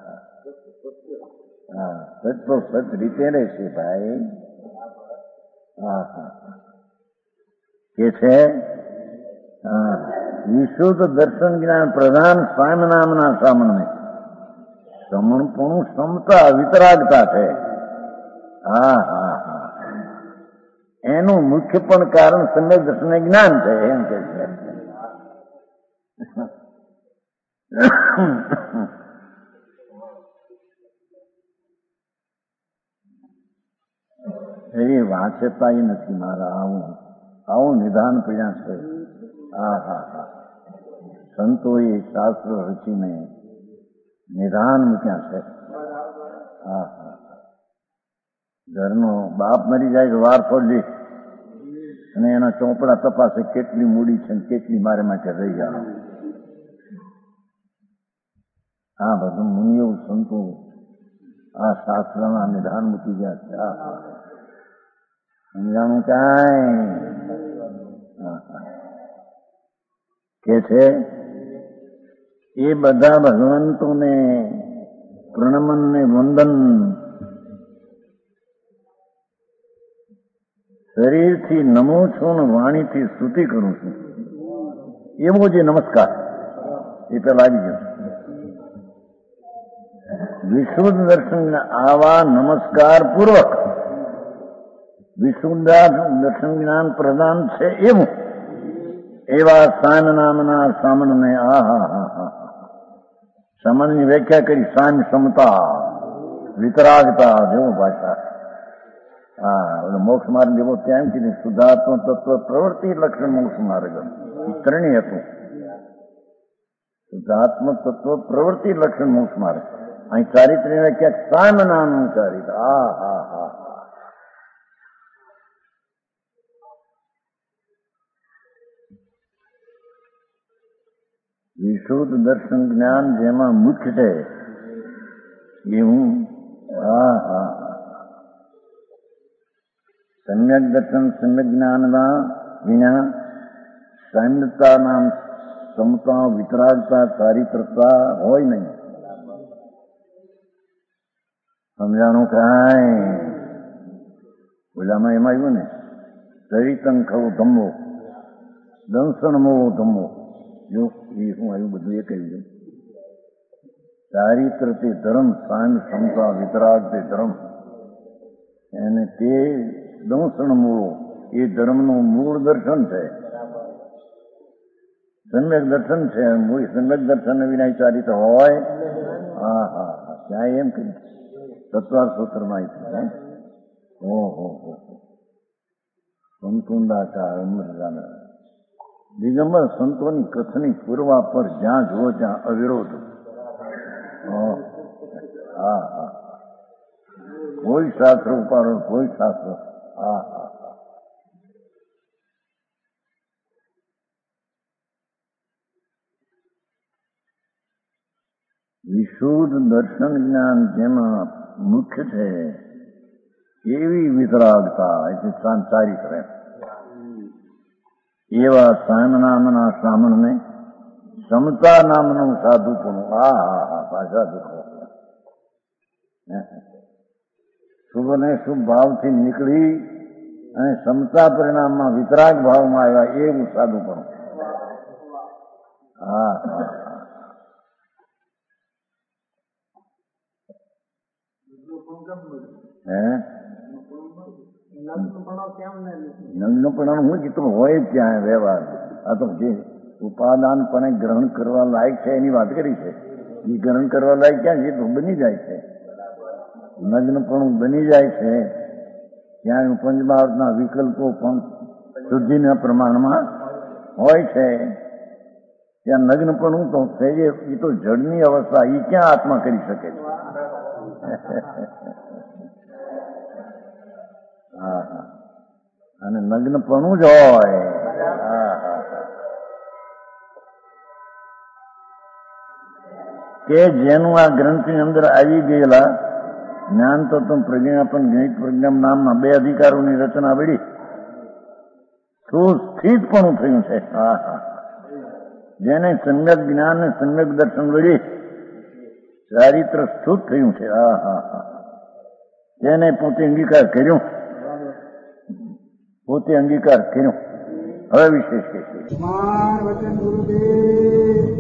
હા સચ તો સચ રીતે રહેશે ભાઈ. કે છે વિશુદ્ધ દર્શન જ્ઞાન પ્રધાન સ્વામી નામના સામણને સમણપણું ક્ષમતા વિતરાગતા છે. એનું મુખ્ય પણ કારણ સમ્યક દર્શન જ્ઞાન છે એમ કે છે. એ વાંચતા નથી મારા આવું નિદાન પીડ્યા છે. સંતોએ શાસ્ત્ર રચીને નિદાન મૂક્યા છે. ઘરનો બાપ મરી જાય તો વાર ફોડી અને એના ચોપડા તપાસે કેટલી મૂડી છે કેટલી મારે માટે રહી જાય. આ બધું મુનિઓ સંતો આ શાસ્ત્રના નિદાન મૂકી ગયા છે. સમજાણું કાંઈ કે છે એ બધા ભગવંતોને પ્રણમન ને વંદન શરીરથી નમું છું ને વાણીથી સ્તુતિ કરું છું. એવો જે નમસ્કાર એ પેલા આવી ગયો. વિશુદ્ધ દર્શન આવા નમસ્કાર પૂર્વક વિશુદ્ધ દર્શન જ્ઞાન પ્રદાન છે એવું એવા સામ નામના સામણને સમણની વ્યાખ્યા કરી. સામ સમતા વિતરાગતા જેવો ભાષા. મોક્ષ માર્ગ જેવો ત્યાં કીધું શુદ્ધાત્મ તત્વ પ્રવૃત્તિ લક્ષણ મોક્ષ માર્ગ ત્રણેય હતું. શુદ્ધાત્મ તત્વ પ્રવૃત્તિ લક્ષણ મોક્ષ માર્ગ. અહીં ચારિત્ર્ય વ્યાખ્યા સામ નામનું ચારિત્ર. વિશુદ્ધ દર્શન જ્ઞાન જેમાં મુખ્ય છે એવું સમ્યક દર્શન સમ્યક જ્ઞાનના વિના સામ્યતા નામ સમતા વિતરાગતા ચારિત્રતા હોય નહીં. સમજાણું કાંઈ? ઓલામાં એમાં આવ્યું ને ચરિતં ખવું ધમ્મો દંસણ મોવો ધમ્મો. જો એ શું આવ્યું બધું એ કહ્યું છે. ચારિત્ર તે ધર્મ સામ સમતા વિતરાગ તે ધર્મ અને તે દંસણ મૂળો એ ધર્મનું મૂળ દર્શન છે. સમ્યક દર્શન છે. સમ્યક દર્શન વિના ચારિત્ર હોય ત્યાં એમ કહ્યું તત્વાર સૂત્રમાં આપ્યું. સંતુંડાકાર અમરજાના દિગંબર સંતોની કથની પૂર્વા પર જ્યાં જુઓ ત્યાં અવિરોધ. કોઈ શાસ્ત્ર ઉપાડો કોઈ શાસ્ત્ર. વિશુદ્ધ દર્શન જ્ઞાન જેમાં મુખ્ય છે એવી વિતરાગતા એટલે ચારિત્ર એવા સામ નામના સામણને સમતા નામનું સાધુપણું. ભાષા દેખો. શુભ ને શુભ ભાવથી નીકળી અને સમતા પરિણામમાં વિતરાગ ભાવમાં આવ્યા એવું સાધુપણું. નગ્નપણા હું ચિત્ર હોય જ ત્યાં વ્યવહાર. આ તો જે ઉપાદાનપણે ગ્રહણ કરવા લાયક છે એની વાત કરી છે. એ ગ્રહણ કરવા લાયક ક્યાં છે તો બની જાય છે. નગ્નપણું બની જાય છે ત્યાં પંચમહાભૂતના વિકલ્પો પણ શુદ્ધિના પ્રમાણમાં હોય છે. ત્યાં નગ્નપણું તો છે એ તો જળની અવસ્થા એ ક્યાં આત્મા કરી શકે છે. અને નગ્નપણું જ હોય. કે જેનું આ ગ્રંથની અંદર આવી ગયેલા જ્ઞાન તત્વ પ્રજ્ઞાપન ગણિત પ્રજ્ઞાન નામના 2 અધિકારોની રચના વળી સુસ્થિતપણું થયું છે. જેને સમ્યક જ્ઞાન ને સમ્યક દર્શન વળી ચારિત્ર સ્થુત થયું છે. જેને પોતે અંગીકાર કર્યું પોતે અંગીકાર કર્યો. હવે વિશેષ કહેશે. માન વચન ગુરુદેવ